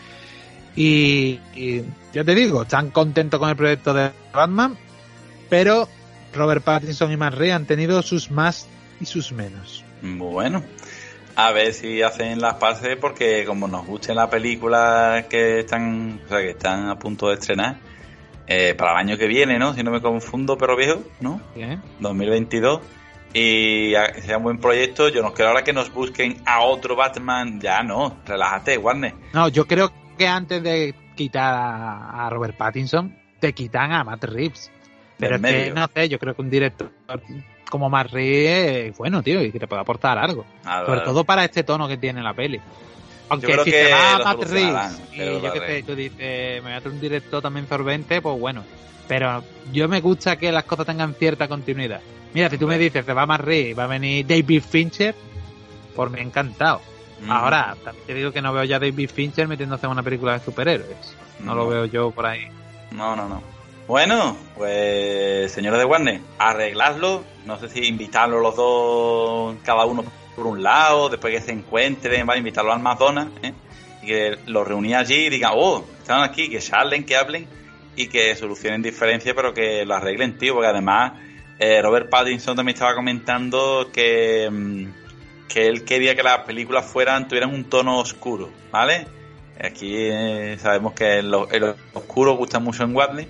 Y ya te digo, están contentos con el proyecto de Batman, pero Robert Pattinson y Matt Reeves han tenido sus más y sus menos. Bueno, A ver si hacen las pases, porque como nos gusten las películas que están, o sea, que están a punto de estrenar, para el año que viene, ¿no? Si no me confundo, pero viejo, ¿no? Bien. 2022. Y sea un buen proyecto. Yo no quiero ahora que nos busquen a otro Batman. Ya no, relájate, Warner. No, yo creo que antes de quitar a Robert Pattinson, te quitan a Matt Reeves. Pero es que, no sé, yo creo que un director como Matt Reeves es bueno, tío, y que te puede aportar algo. Sobre todo para este tono que tiene la peli. Aunque si te va a Matt Reeves y yo que sé, tú dices, me voy a hacer un director también sorbente, pues bueno. Pero yo me gusta que las cosas tengan cierta continuidad. Mira, si tú me dices, se va Matt Reeves, va a venir David Fincher, pues me ha encantado. Ahora, también te digo que no veo ya a David Fincher metiéndose en una película de superhéroes. No lo veo yo por ahí. No. Bueno, pues señores de Warner, arregladlo. No sé si invitarlos los dos, cada uno por un lado, después que se encuentren, ¿vale? Invitarlos al McDonald's, y que los reuní allí y digan, están aquí, que charlen, que hablen y que solucionen diferencias, pero que lo arreglen, tío, porque además Robert Pattinson también estaba comentando que él quería que las películas tuvieran un tono oscuro, ¿vale? Aquí sabemos que el oscuro gusta mucho en Warner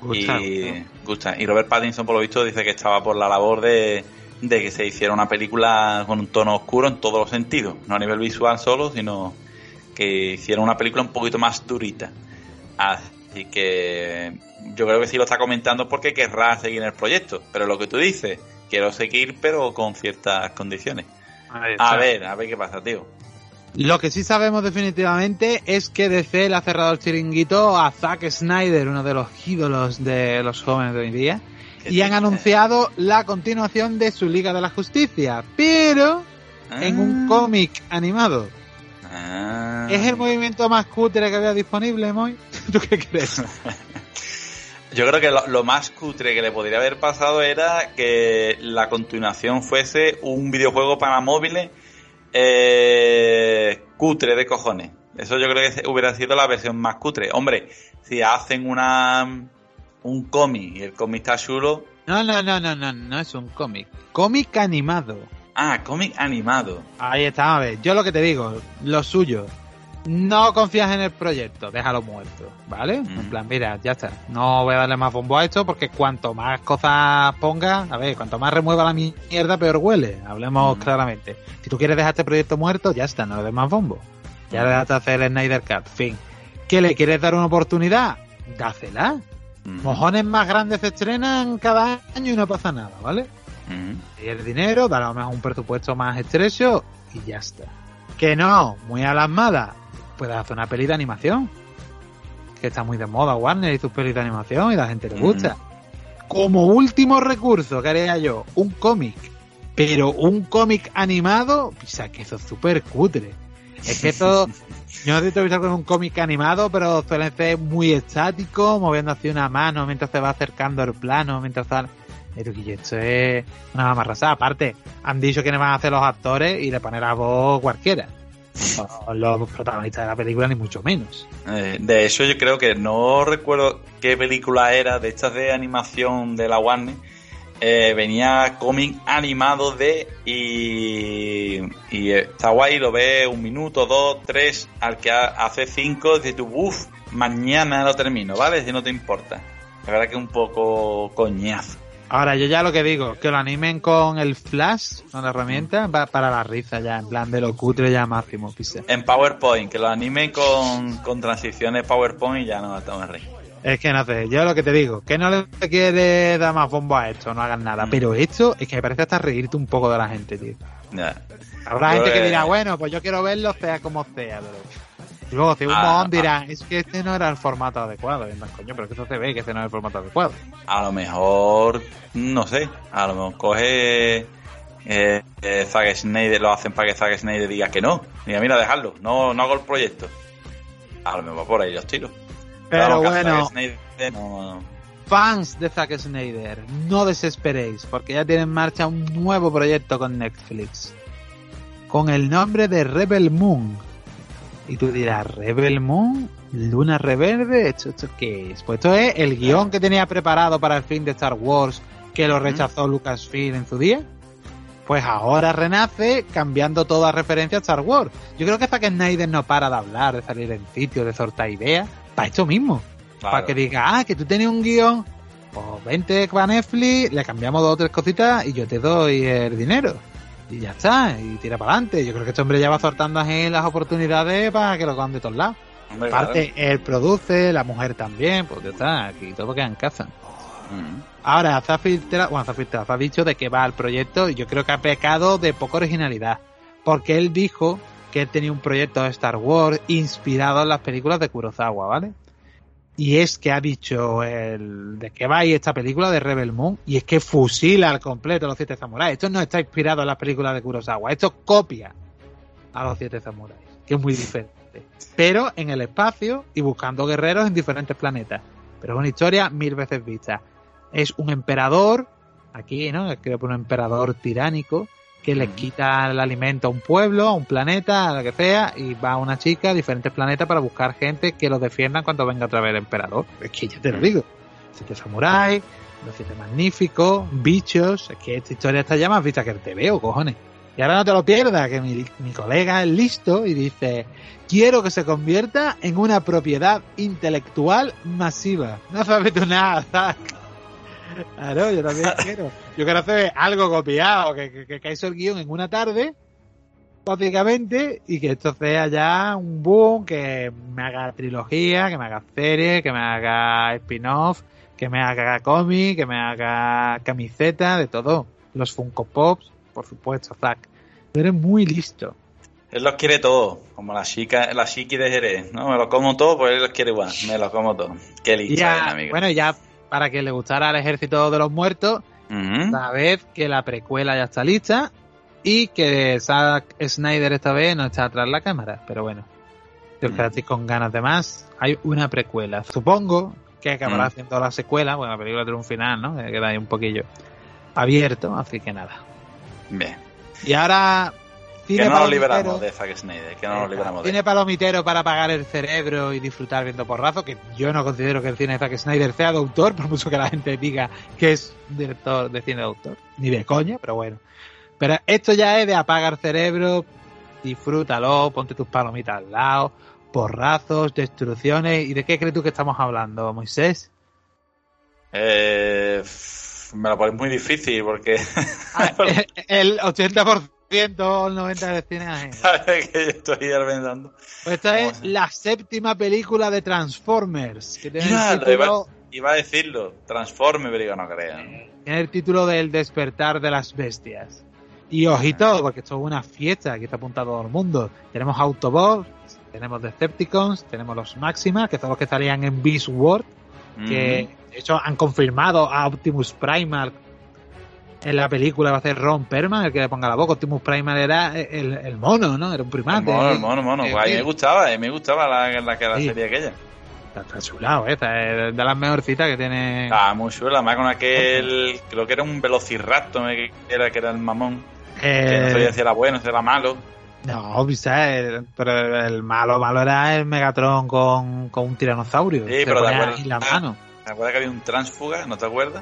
gusta. Y Robert Pattinson, por lo visto, dice que estaba por la labor de que se hiciera una película con un tono oscuro en todos los sentidos, no a nivel visual solo, sino que hiciera una película un poquito más durita. Así que yo creo que sí lo está comentando porque querrá seguir en el proyecto, pero lo que tú dices, quiero seguir pero con ciertas condiciones. A ver qué pasa, tío. Lo que sí sabemos definitivamente es que DC le ha cerrado el chiringuito a Zack Snyder, uno de los ídolos de los jóvenes de hoy día, y han anunciado la continuación de su Liga de la Justicia, pero en un cómic animado. ¿Es el movimiento más cutre que había disponible, Moy? ¿Tú qué crees? Yo creo que lo más cutre que le podría haber pasado era que la continuación fuese un videojuego para móviles cutre de cojones. Eso yo creo que hubiera sido la versión más cutre. Hombre, si hacen un cómic y el cómic está chulo... No es un cómic. Cómic animado. Cómic animado. Ahí está, a ver. Yo lo que te digo, lo suyo. No confías en el proyecto, déjalo muerto, ¿vale? En plan, mira, ya está. No voy a darle más bombo a esto porque cuanto más cosas ponga, a ver, cuanto más remueva la mierda, peor huele. Hablemos claramente. Si tú quieres dejar este proyecto muerto, ya está, no le des más bombo. Ya le das a hacer el Snyder Cut, fin. ¿Que le quieres dar una oportunidad? Dásela. Mojones más grandes se estrenan cada año y no pasa nada, ¿vale? Y el dinero, dale a lo mejor un presupuesto más estrecho y ya está. Que no, muy a las malas, puedes hacer una peli de animación. Que está muy de moda Warner y sus pelis de animación y la gente le gusta. Como último recurso, ¿qué haría yo? Un cómic. Pero un cómic animado, o sea, que eso es súper cutre. Es que eso, yo no sé si te he visto con un cómic animado, pero suelen ser muy estático, moviendo hacia una mano mientras se va acercando el plano, mientras sale. Pero que esto es una mamarrasada. Aparte, han dicho quiénes van a hacer los actores y le ponen la voz cualquiera. No los protagonistas de la película, ni mucho menos. De eso yo creo que no recuerdo qué película era de estas de animación de la Warner. Venía cómic animado y está guay, lo ves 1 minuto, 2, 3, al que hace 5 dices tú, mañana lo termino, ¿vale? Si no te importa. La verdad que es un poco coñazo. Ahora, yo ya lo que digo, que lo animen con el Flash, con la herramienta, va para la risa ya, en plan de lo cutre ya máximo, pisa. En PowerPoint, que lo animen con transiciones PowerPoint y ya no estamos reír. Es que no sé, yo lo que te digo, que no le quiere dar más bombo a esto, no hagan nada. Pero esto es que me parece hasta reírte un poco de la gente, tío. Yeah. Habrá gente que dirá, bueno, pues yo quiero verlo sea como sea, pero... Y luego si un mojón dirá, es que este no era el formato adecuado. Y no, coño, pero que eso se ve que este no es el formato adecuado. A lo mejor, no sé, a lo mejor coge Zack Snyder, lo hacen para que Zack Snyder diga que no. Diga, mira, dejadlo, no hago el proyecto. A lo mejor por ahí los tiro. Pero bueno, no. Fans de Zack Snyder, no desesperéis, porque ya tiene en marcha un nuevo proyecto con Netflix, con el nombre de Rebel Moon. Y tú dirás, ¿Rebel Moon? ¿Luna Reverde? ¿Esto qué es? Pues esto es el guión que tenía preparado para el film de Star Wars, que lo rechazó Lucasfilm en su día. pues ahora renace cambiando toda referencia a Star Wars. Yo creo que Zack Snyder no para de hablar, de salir en sitios, de soltar ideas, para esto mismo. Claro. Para que diga, que tú tenías un guión, pues vente a Netflix, le cambiamos 2 o 3 cositas y yo te doy el dinero. Y ya está, y tira para adelante. Yo creo que este hombre ya va soltando así las oportunidades para que lo cojan de todos lados. Hombre, aparte, claro. Él produce, la mujer también, pues ya está, aquí todo queda en casa. Ahora, se ha dicho de que va al proyecto y yo creo que ha pecado de poca originalidad. Porque él dijo que él tenía un proyecto de Star Wars inspirado en las películas de Kurosawa, ¿vale? Y es que ha dicho de que va a ir esta película de Rebel Moon y es que fusila al completo a los 7 samuráis. Esto no está inspirado en las películas de Kurosawa, esto copia a los 7 samuráis, que es muy diferente. Pero en el espacio y buscando guerreros en diferentes planetas. Pero es una historia 1000 veces vista. Es un emperador, aquí, ¿no? Creo que un emperador tiránico que le quita el alimento a un pueblo, a un planeta, a lo que sea, y va a una chica a diferentes planetas para buscar gente que los defiendan cuando venga otra vez el emperador. Es que ya te lo digo. 7 samuráis, los 7 magníficos, bichos. Es que esta historia está ya más vista que el TVO, cojones. Y ahora no te lo pierdas, que mi colega es listo y dice: quiero que se convierta en una propiedad intelectual masiva. No sabes tú nada, Zack. Claro, yo también quiero. Yo quiero hacer algo copiado, que hizo el guión en una tarde, básicamente, y que esto sea ya un boom, que me haga trilogía, que me haga serie, que me haga spin-off, que me haga cómic, que me haga camiseta, de todo. Los Funko Pops, por supuesto, Zack. Tú eres muy listo. Él los quiere todo, como la chiqui de Jerez, ¿no? Me lo como todo, pues él los quiere igual, me los como todo. Qué listo, amigo. Bueno, ya para que le gustara al Ejército de los Muertos, sabed que la precuela ya está lista y que Zack Snyder esta vez no está atrás de la cámara, pero bueno, si os quedasteis con ganas de más, hay una precuela. Supongo que acabará haciendo la secuela, bueno, la película tiene un final, ¿no? Que queda ahí un poquillo abierto, así que nada. Bien. Y ahora... Que no nos liberamos de Zack Snyder, que no nos liberamos de Tiene palomitero para apagar el cerebro y disfrutar viendo porrazo, que yo no considero que el cine de Zack Snyder sea de autor, por mucho que la gente diga que es director de cine de autor, ni de coña, pero bueno. Pero esto ya es de apagar cerebro, disfrútalo, ponte tus palomitas al lado, porrazos, destrucciones. ¿Y de qué crees tú que estamos hablando, Moisés? Me lo pones muy difícil porque... el 80% o el 90% de cine. ¿Sabes que yo estoy pensando? Pues esta es la 7ª película de Transformers. Que tiene el título... iba a decirlo, Transformers, pero yo no creo. Tiene el título del despertar de las bestias. Y ojito, porque esto es una fiesta, aquí está apuntado todo el mundo. Tenemos Autobots, tenemos Decepticons, tenemos los Máxima, que son los que estarían en Beast World, que de hecho han confirmado a Optimus Primal. En la película va a ser Ron Perlman el que le ponga la boca. Optimus Primal era el mono, ¿no? Era un primate. El mono. Pues a mí me gustaba la serie aquella. Está chulado, esta es de las mejorcitas que tiene. Muy chula, más con aquel, creo que era un Velociraptor, que era el mamón. Que no sabía si era bueno, si era malo. No, pero el malo era el Megatron con un tiranosaurio. Sí, pero te acuerdas. En la mano. ¿Te acuerdas que había un Transfuga? ¿No te acuerdas?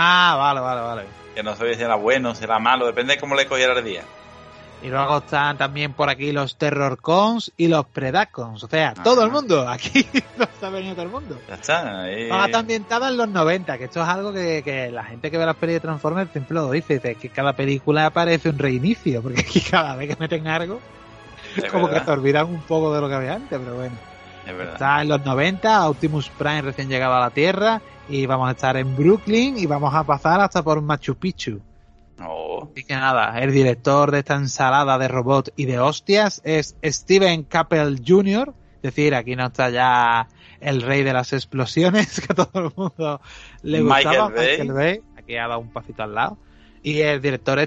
Vale. Que no sabía si era bueno, si era malo, depende de cómo le cogiera el día. Y luego están también por aquí los Terrorcons y los Predacons. O sea, todo el mundo. Aquí nos ha venido todo el mundo. Ya está. Está ambientada en los 90, que esto es algo que la gente que ve las pelis de Transformers siempre lo dice, que cada película parece un reinicio, porque aquí cada vez que meten algo, como que se olvidan un poco de lo que había antes, pero bueno. Es verdad. Está en los 90, Optimus Prime recién llegado a la Tierra, y vamos a estar en Brooklyn y vamos a pasar hasta por Machu Picchu. Así que nada, el director de esta ensalada de robots y de hostias es Steven Caple Jr., es decir, aquí no está ya el rey de las explosiones, que a todo el mundo le gustaba, Michael Bay, aquí ha dado un pasito al lado. Y el director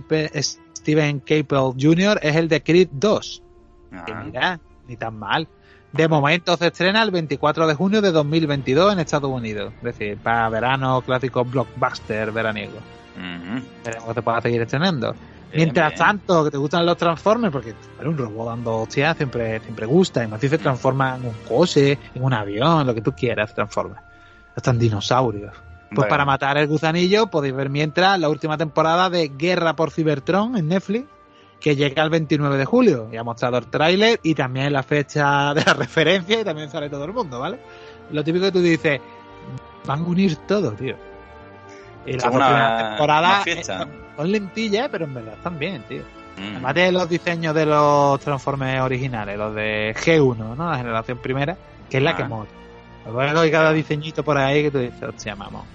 Steven Caple Jr., es el de Creed 2. Que mira, ni tan mal. De momento se estrena el 24 de junio de 2022 en Estados Unidos. Es decir, para verano, clásico blockbuster veraniego. Esperemos que te pueda seguir estrenando. Mientras tanto, que te gustan los Transformers, porque un robot dando hostias siempre gusta. Y más si se transforma en un coche, en un avión, lo que tú quieras, transforma. Hasta en dinosaurios. Pues para matar el gusanillo podéis ver mientras la última temporada de Guerra por Cybertron en Netflix, que llega el 29 de julio. Y ha mostrado el tráiler y también la fecha de la referencia y también sale todo el mundo, ¿vale? Lo típico que tú dices, van a unir todo, tío. Y la última temporada son lentillas, pero en verdad están bien, tío. Además de los diseños de los Transformers originales, los de G1, ¿no? La generación primera, que es la que mola. Luego hay cada diseñito por ahí que tú dices, hostia, mamón.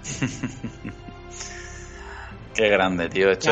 Qué grande, tío. Esto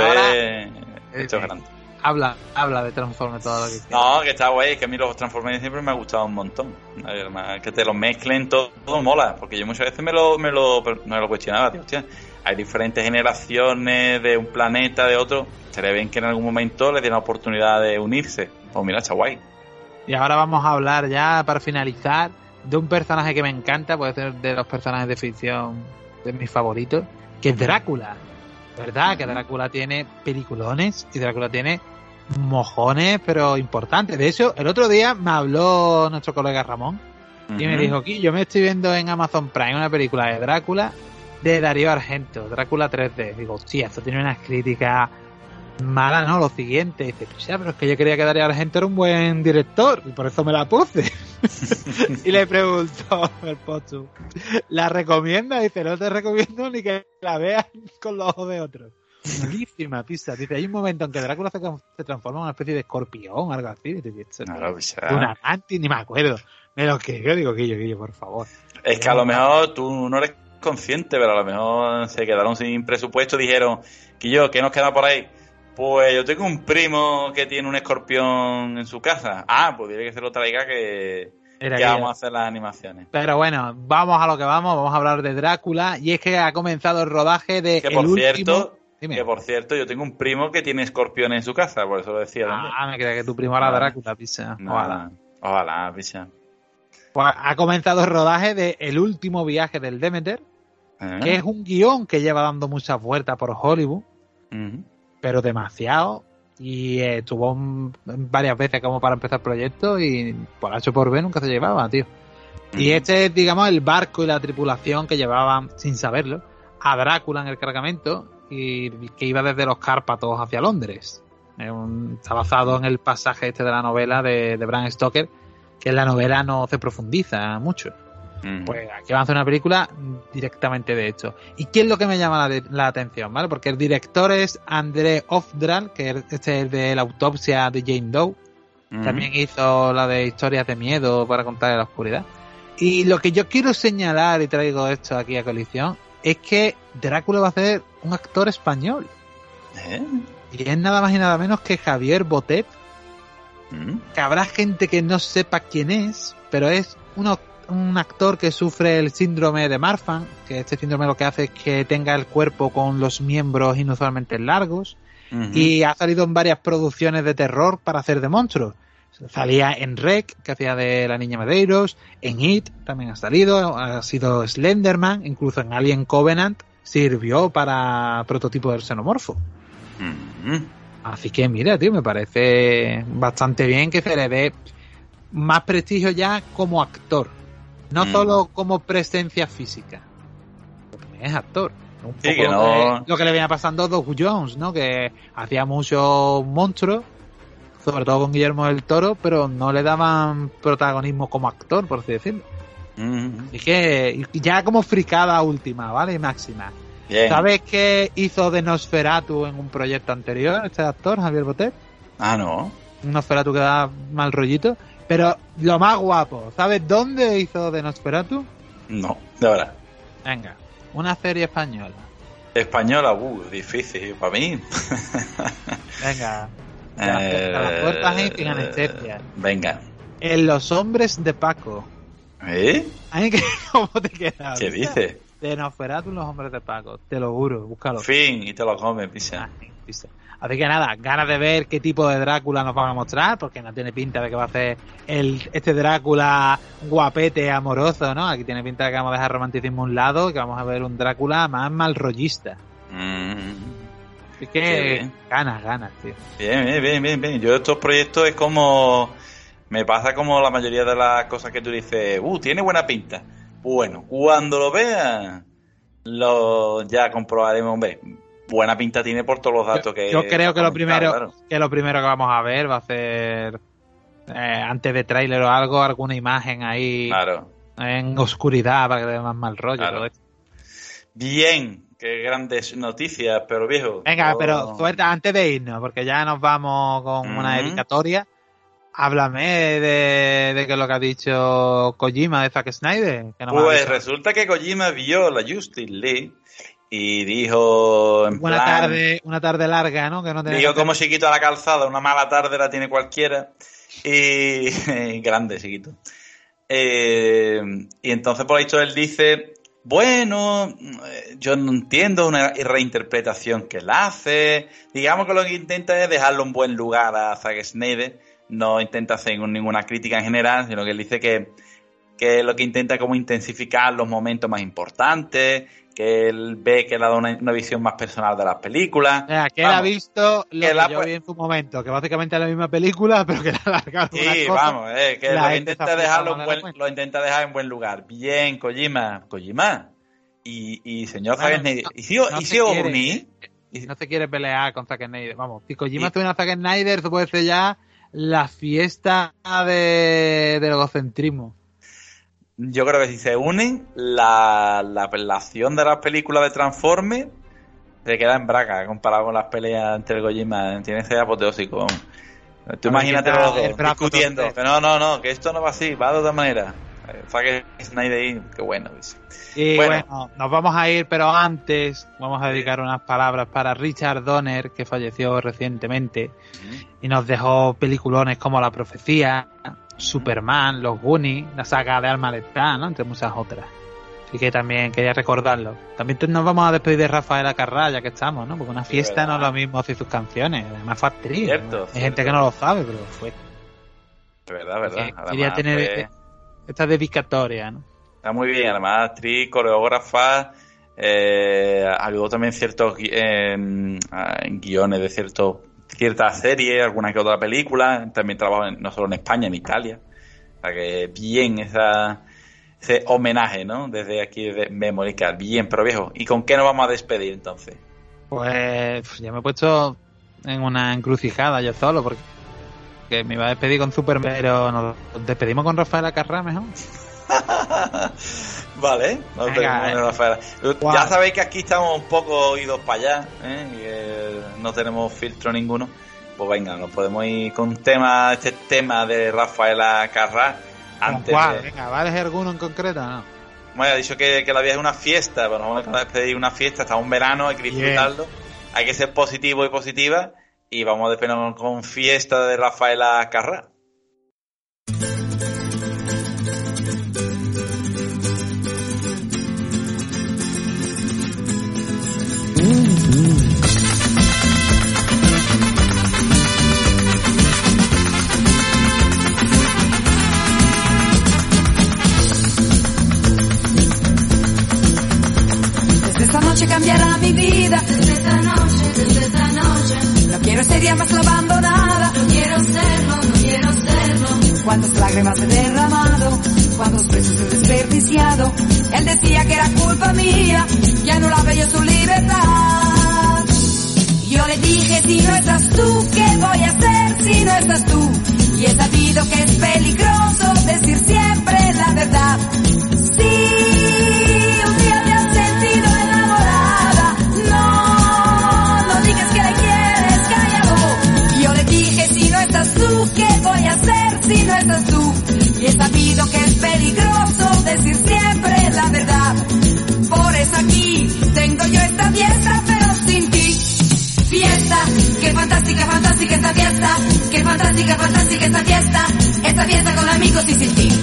es grande. Habla de Transformers todo lo que quieras. No, que está guay, que a mí los Transformers siempre me ha gustado un montón. Además, que te los mezclen todo mola, porque yo muchas veces me lo cuestionaba, tío. Hostia, hay diferentes generaciones de un planeta, de otro. Estaría bien que en algún momento les den la oportunidad de unirse. Pues mira, está guay. Y ahora vamos a hablar ya, para finalizar, de un personaje que me encanta, puede ser de los personajes de ficción de mis favoritos, que es Drácula. ¿Verdad? Que Drácula tiene peliculones y Drácula tiene mojones, pero importantes. De hecho, el otro día me habló nuestro colega Ramón y me dijo, yo me estoy viendo en Amazon Prime una película de Drácula de Darío Argento, Drácula 3D. Digo, hostia, esto tiene unas críticas malas, ¿no? Lo siguiente. Dice, pero es que yo creía que Darío Argento era un buen director y por eso me la puse. Y le pregunto el Pochu, ¿la recomienda? Dice, no te recomiendo ni que la veas con los ojos de otros. Malísima pizza. Dice, hay un momento en que Drácula se transforma en una especie de escorpión, algo así. Dice, una mantis, ni me acuerdo. Me lo escribió, digo, Quillo, por favor. Es que a lo mejor tú no eres consciente, pero a lo mejor se quedaron sin presupuesto, dijeron, Quillo, ¿qué nos queda por ahí? Pues yo tengo un primo que tiene un escorpión en su casa. Ah, pues dile que se lo traiga que vamos a hacer las animaciones. Pero bueno, vamos a lo que vamos a hablar de Drácula. Y es que ha comenzado el rodaje de Que por cierto, yo tengo un primo que tiene escorpiones en su casa, por eso lo decía también. Me creía que tu primo era Drácula, pisa. Ojalá, pisa. Pues ha comenzado el rodaje de El último viaje del Demeter, que es un guión que lleva dando muchas vueltas por Hollywood. Pero demasiado, y estuvo varias veces como para empezar el proyecto y por H por B nunca se llevaba, tío. Y este es, digamos, el barco y la tripulación que llevaban, sin saberlo, a Drácula en el cargamento y que iba desde los Cárpatos hacia Londres. Está basado en el pasaje este de la novela de Bram Stoker, que en la novela no se profundiza mucho. Pues aquí van a hacer una película directamente de esto. ¿Y qué es lo que me llama la atención? ¿Vale? Porque el director es André Ofdal, que este es de la autopsia de Jane Doe. También hizo la de Historias de miedo para contar en la oscuridad. Y lo que yo quiero señalar, y traigo esto aquí a colisión, es que Drácula va a ser un actor español. Y es nada más y nada menos que Javier Botet. Que habrá gente que no sepa quién es, pero es un actor que sufre el síndrome de Marfan, que este síndrome lo que hace es que tenga el cuerpo con los miembros inusualmente largos, y ha salido en varias producciones de terror para hacer de monstruos. Salía en Rec, que hacía de la niña Medeiros, en It también ha salido, ha sido Slenderman, incluso en Alien Covenant sirvió para prototipo del xenomorfo. Así que mira, tío, me parece bastante bien que se le dé más prestigio ya como actor. No solo como presencia física. Es actor. Un poco que no... lo que le venía pasando a Doug Jones, ¿no? Que hacía muchos monstruos, sobre todo con Guillermo del Toro, pero no le daban protagonismo como actor, por así decirlo. Así que ya como fricada última, ¿vale? Máxima. Bien. ¿Sabes qué hizo de Nosferatu en un proyecto anterior este actor, Javier Botet? No. Un Nosferatu que da mal rollito. Pero lo más guapo, ¿sabes dónde hizo de Nosferatu? No, de verdad. Venga, una serie española. Española, difícil para mí. Venga, las puertas sin anestesia. Venga. En Los hombres de Paco. ¿Cómo te quedas? ¿Qué dices? De Nosferatu, Los hombres de Paco, te lo juro, búscalo. Fin, y te lo comes, pisa. Así que nada, ganas de ver qué tipo de Drácula nos van a mostrar, porque no tiene pinta de que va a ser este Drácula guapete, amoroso, ¿no? Aquí tiene pinta de que vamos a dejar romanticismo a un lado y que vamos a ver un Drácula más malrollista. Así que ganas, tío. Bien. Yo estos proyectos es como... Me pasa como la mayoría de las cosas que tú dices, tiene buena pinta. Bueno, cuando lo veas, ya comprobaremos, hombre. Buena pinta tiene por todos los datos que... Yo creo que lo primero claro. que vamos a ver va a ser, antes de tráiler o algo, alguna imagen ahí en oscuridad para que dé más mal rollo. Claro. Todo esto. Bien, qué grandes noticias, pero viejo. Venga, pero suerte antes de irnos, porque ya nos vamos con una dedicatoria. Háblame de qué es lo que ha dicho Kojima de Zack Snyder. Que no pues resulta que Kojima vio la Justice League y dijo... Una tarde larga, ¿no? Que no digo como chiquito a la calzada, una mala tarde la tiene cualquiera. Y grande, chiquito. Y entonces por ahí él dice... Bueno, yo no entiendo una reinterpretación que él hace. Digamos que lo que intenta es dejarlo en buen lugar a Zack Snyder. No intenta hacer ninguna crítica en general, sino que él dice que lo que intenta es como intensificar los momentos más importantes, que él ve que le ha dado una visión más personal de las películas. Que él ha visto lo que yo vi en su momento, que básicamente es la misma película, pero que le ha alargado una cosa. Sí, vamos, que lo intenta lo intenta dejar en buen lugar. Bien, Kojima. Y señor Zack Snyder. ¿Y si Ogni? No se quiere pelear con Zack Snyder. Vamos, si Kojima estuviera a Zack Snyder, eso puede ser ya la fiesta del egocentrismo. Yo creo que si se unen, la acción de las películas de Transformers se queda en braga comparado con las peleas entre Kojima. Tiene que ser apoteósico. Tú imagínate los dos discutiendo. Que no, que esto no va así, va de otra manera. Zack Snyder, qué bueno. Dice. Y bueno, nos vamos a ir, pero antes vamos a dedicar unas palabras para Richard Donner, que falleció recientemente y nos dejó peliculones como La Profecía, Superman, Los Goonies, la saga de Alma Letal, ¿no? Entre muchas otras. Así que también quería recordarlo. También nos vamos a despedir de Rafaela Carrà, ya que estamos, ¿no? Porque una fiesta no es lo mismo hacer sus canciones. Además fue actriz. Hay gente que no lo sabe, pero fue. Verdad. Quería tener esta dedicatoria, ¿no? Está muy bien, además actriz, coreógrafa, ayudó también ciertos guiones de ciertas series, alguna que otra película, también trabajó no solo en España, en Italia. O sea que bien ese homenaje, ¿no? Desde aquí, desde Memory Card. Bien, pero viejo, ¿y con qué nos vamos a despedir entonces? Pues ya me he puesto en una encrucijada yo solo, porque me iba a despedir con Superman, pero nos despedimos con Rafaela Carrà mejor. Vale, ya sabéis que aquí estamos un poco idos para allá, y que no tenemos filtro ninguno. Pues venga, nos podemos ir con este tema de Rafaela Carrà. Venga, ¿vale alguno en concreto? No. Bueno, ha dicho que la vida es una fiesta, pero nos vamos a despedir una fiesta, está un verano, hay que disfrutarlo, hay que ser positivo y positiva, y vamos a despedirnos con fiesta de Rafaela Carrà. Cambiará mi vida desde esta noche. No quiero ser ya más la abandonada. No quiero serlo. Cuántas lágrimas he derramado, cuántos besos he desperdiciado. Él decía que era culpa mía, ya no la veía su libertad. Yo le dije, si no estás tú, ¿qué voy a hacer si no estás tú? Y he sabido que es peligroso decir siempre la verdad. Sí, un día te has sentido enamorada. No digas que le quieres, cállalo. Yo le dije, si no estás tú, ¿qué voy a hacer si no estás tú? Y he sabido que es peligroso decir siempre la verdad. Por eso aquí tengo yo esta fiesta, pero sin ti. Fiesta, qué fantástica esta fiesta. Qué fantástica esta fiesta. Esta fiesta con amigos y sin ti.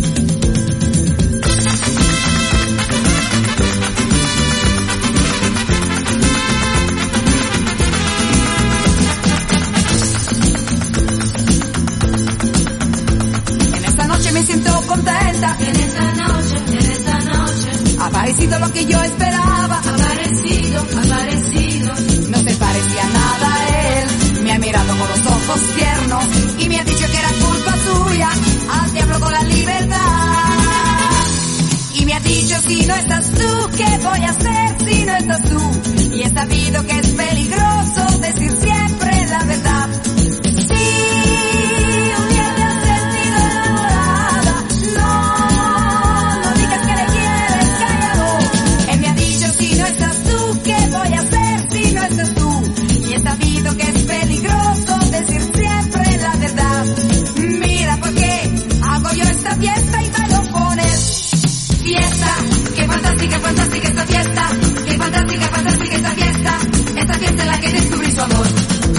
Me siento contenta. En esta noche ha aparecido lo que yo esperaba. Aparecido. No se parecía nada a él. Me ha mirado con los ojos tiernos y me ha dicho que era culpa tuya. Al diablo con la libertad. Y me ha dicho, si no estás tú, ¿qué voy a hacer si no estás tú? Y he sabido que es peligroso decir siempre la verdad. Sí, un día te has sentido enamorada. No digas que le quieres, cállalo. Él me ha dicho si no estás tú, ¿qué voy a hacer si no estás tú? Y he sabido que es peligroso decir siempre la verdad. Mira por qué hago yo esta fiesta y me lo pones. Fiesta, qué fantástica, fantástica esta fiesta. Qué fantástica, fantástica esta fiesta. Esta fiesta en la que descubrí su amor.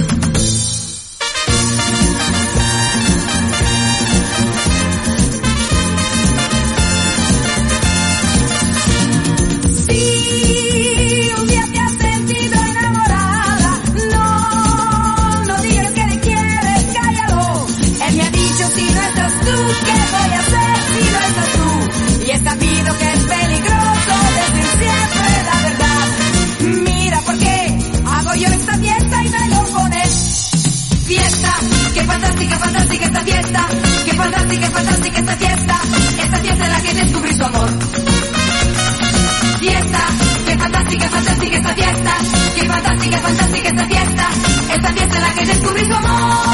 Sí, un día te has sentido enamorada. No digas que le quieres, cállalo. Él me ha dicho si no estás tú, ¿qué voy a hacer si no estás tú? Y he sabido que es peligroso decir siempre la verdad. Mira por qué hago yo esta fiesta y me lo pones. Fiesta, qué fantástica, fantástica esta fiesta. Qué fantástica, fantástica esta fiesta. Esta fiesta en la que descubrí su amor. Fiesta, qué fantástica, fantástica esta fiesta. Qué fantástica, fantástica esta fiesta. Esta fiesta en la que descubrí su amor.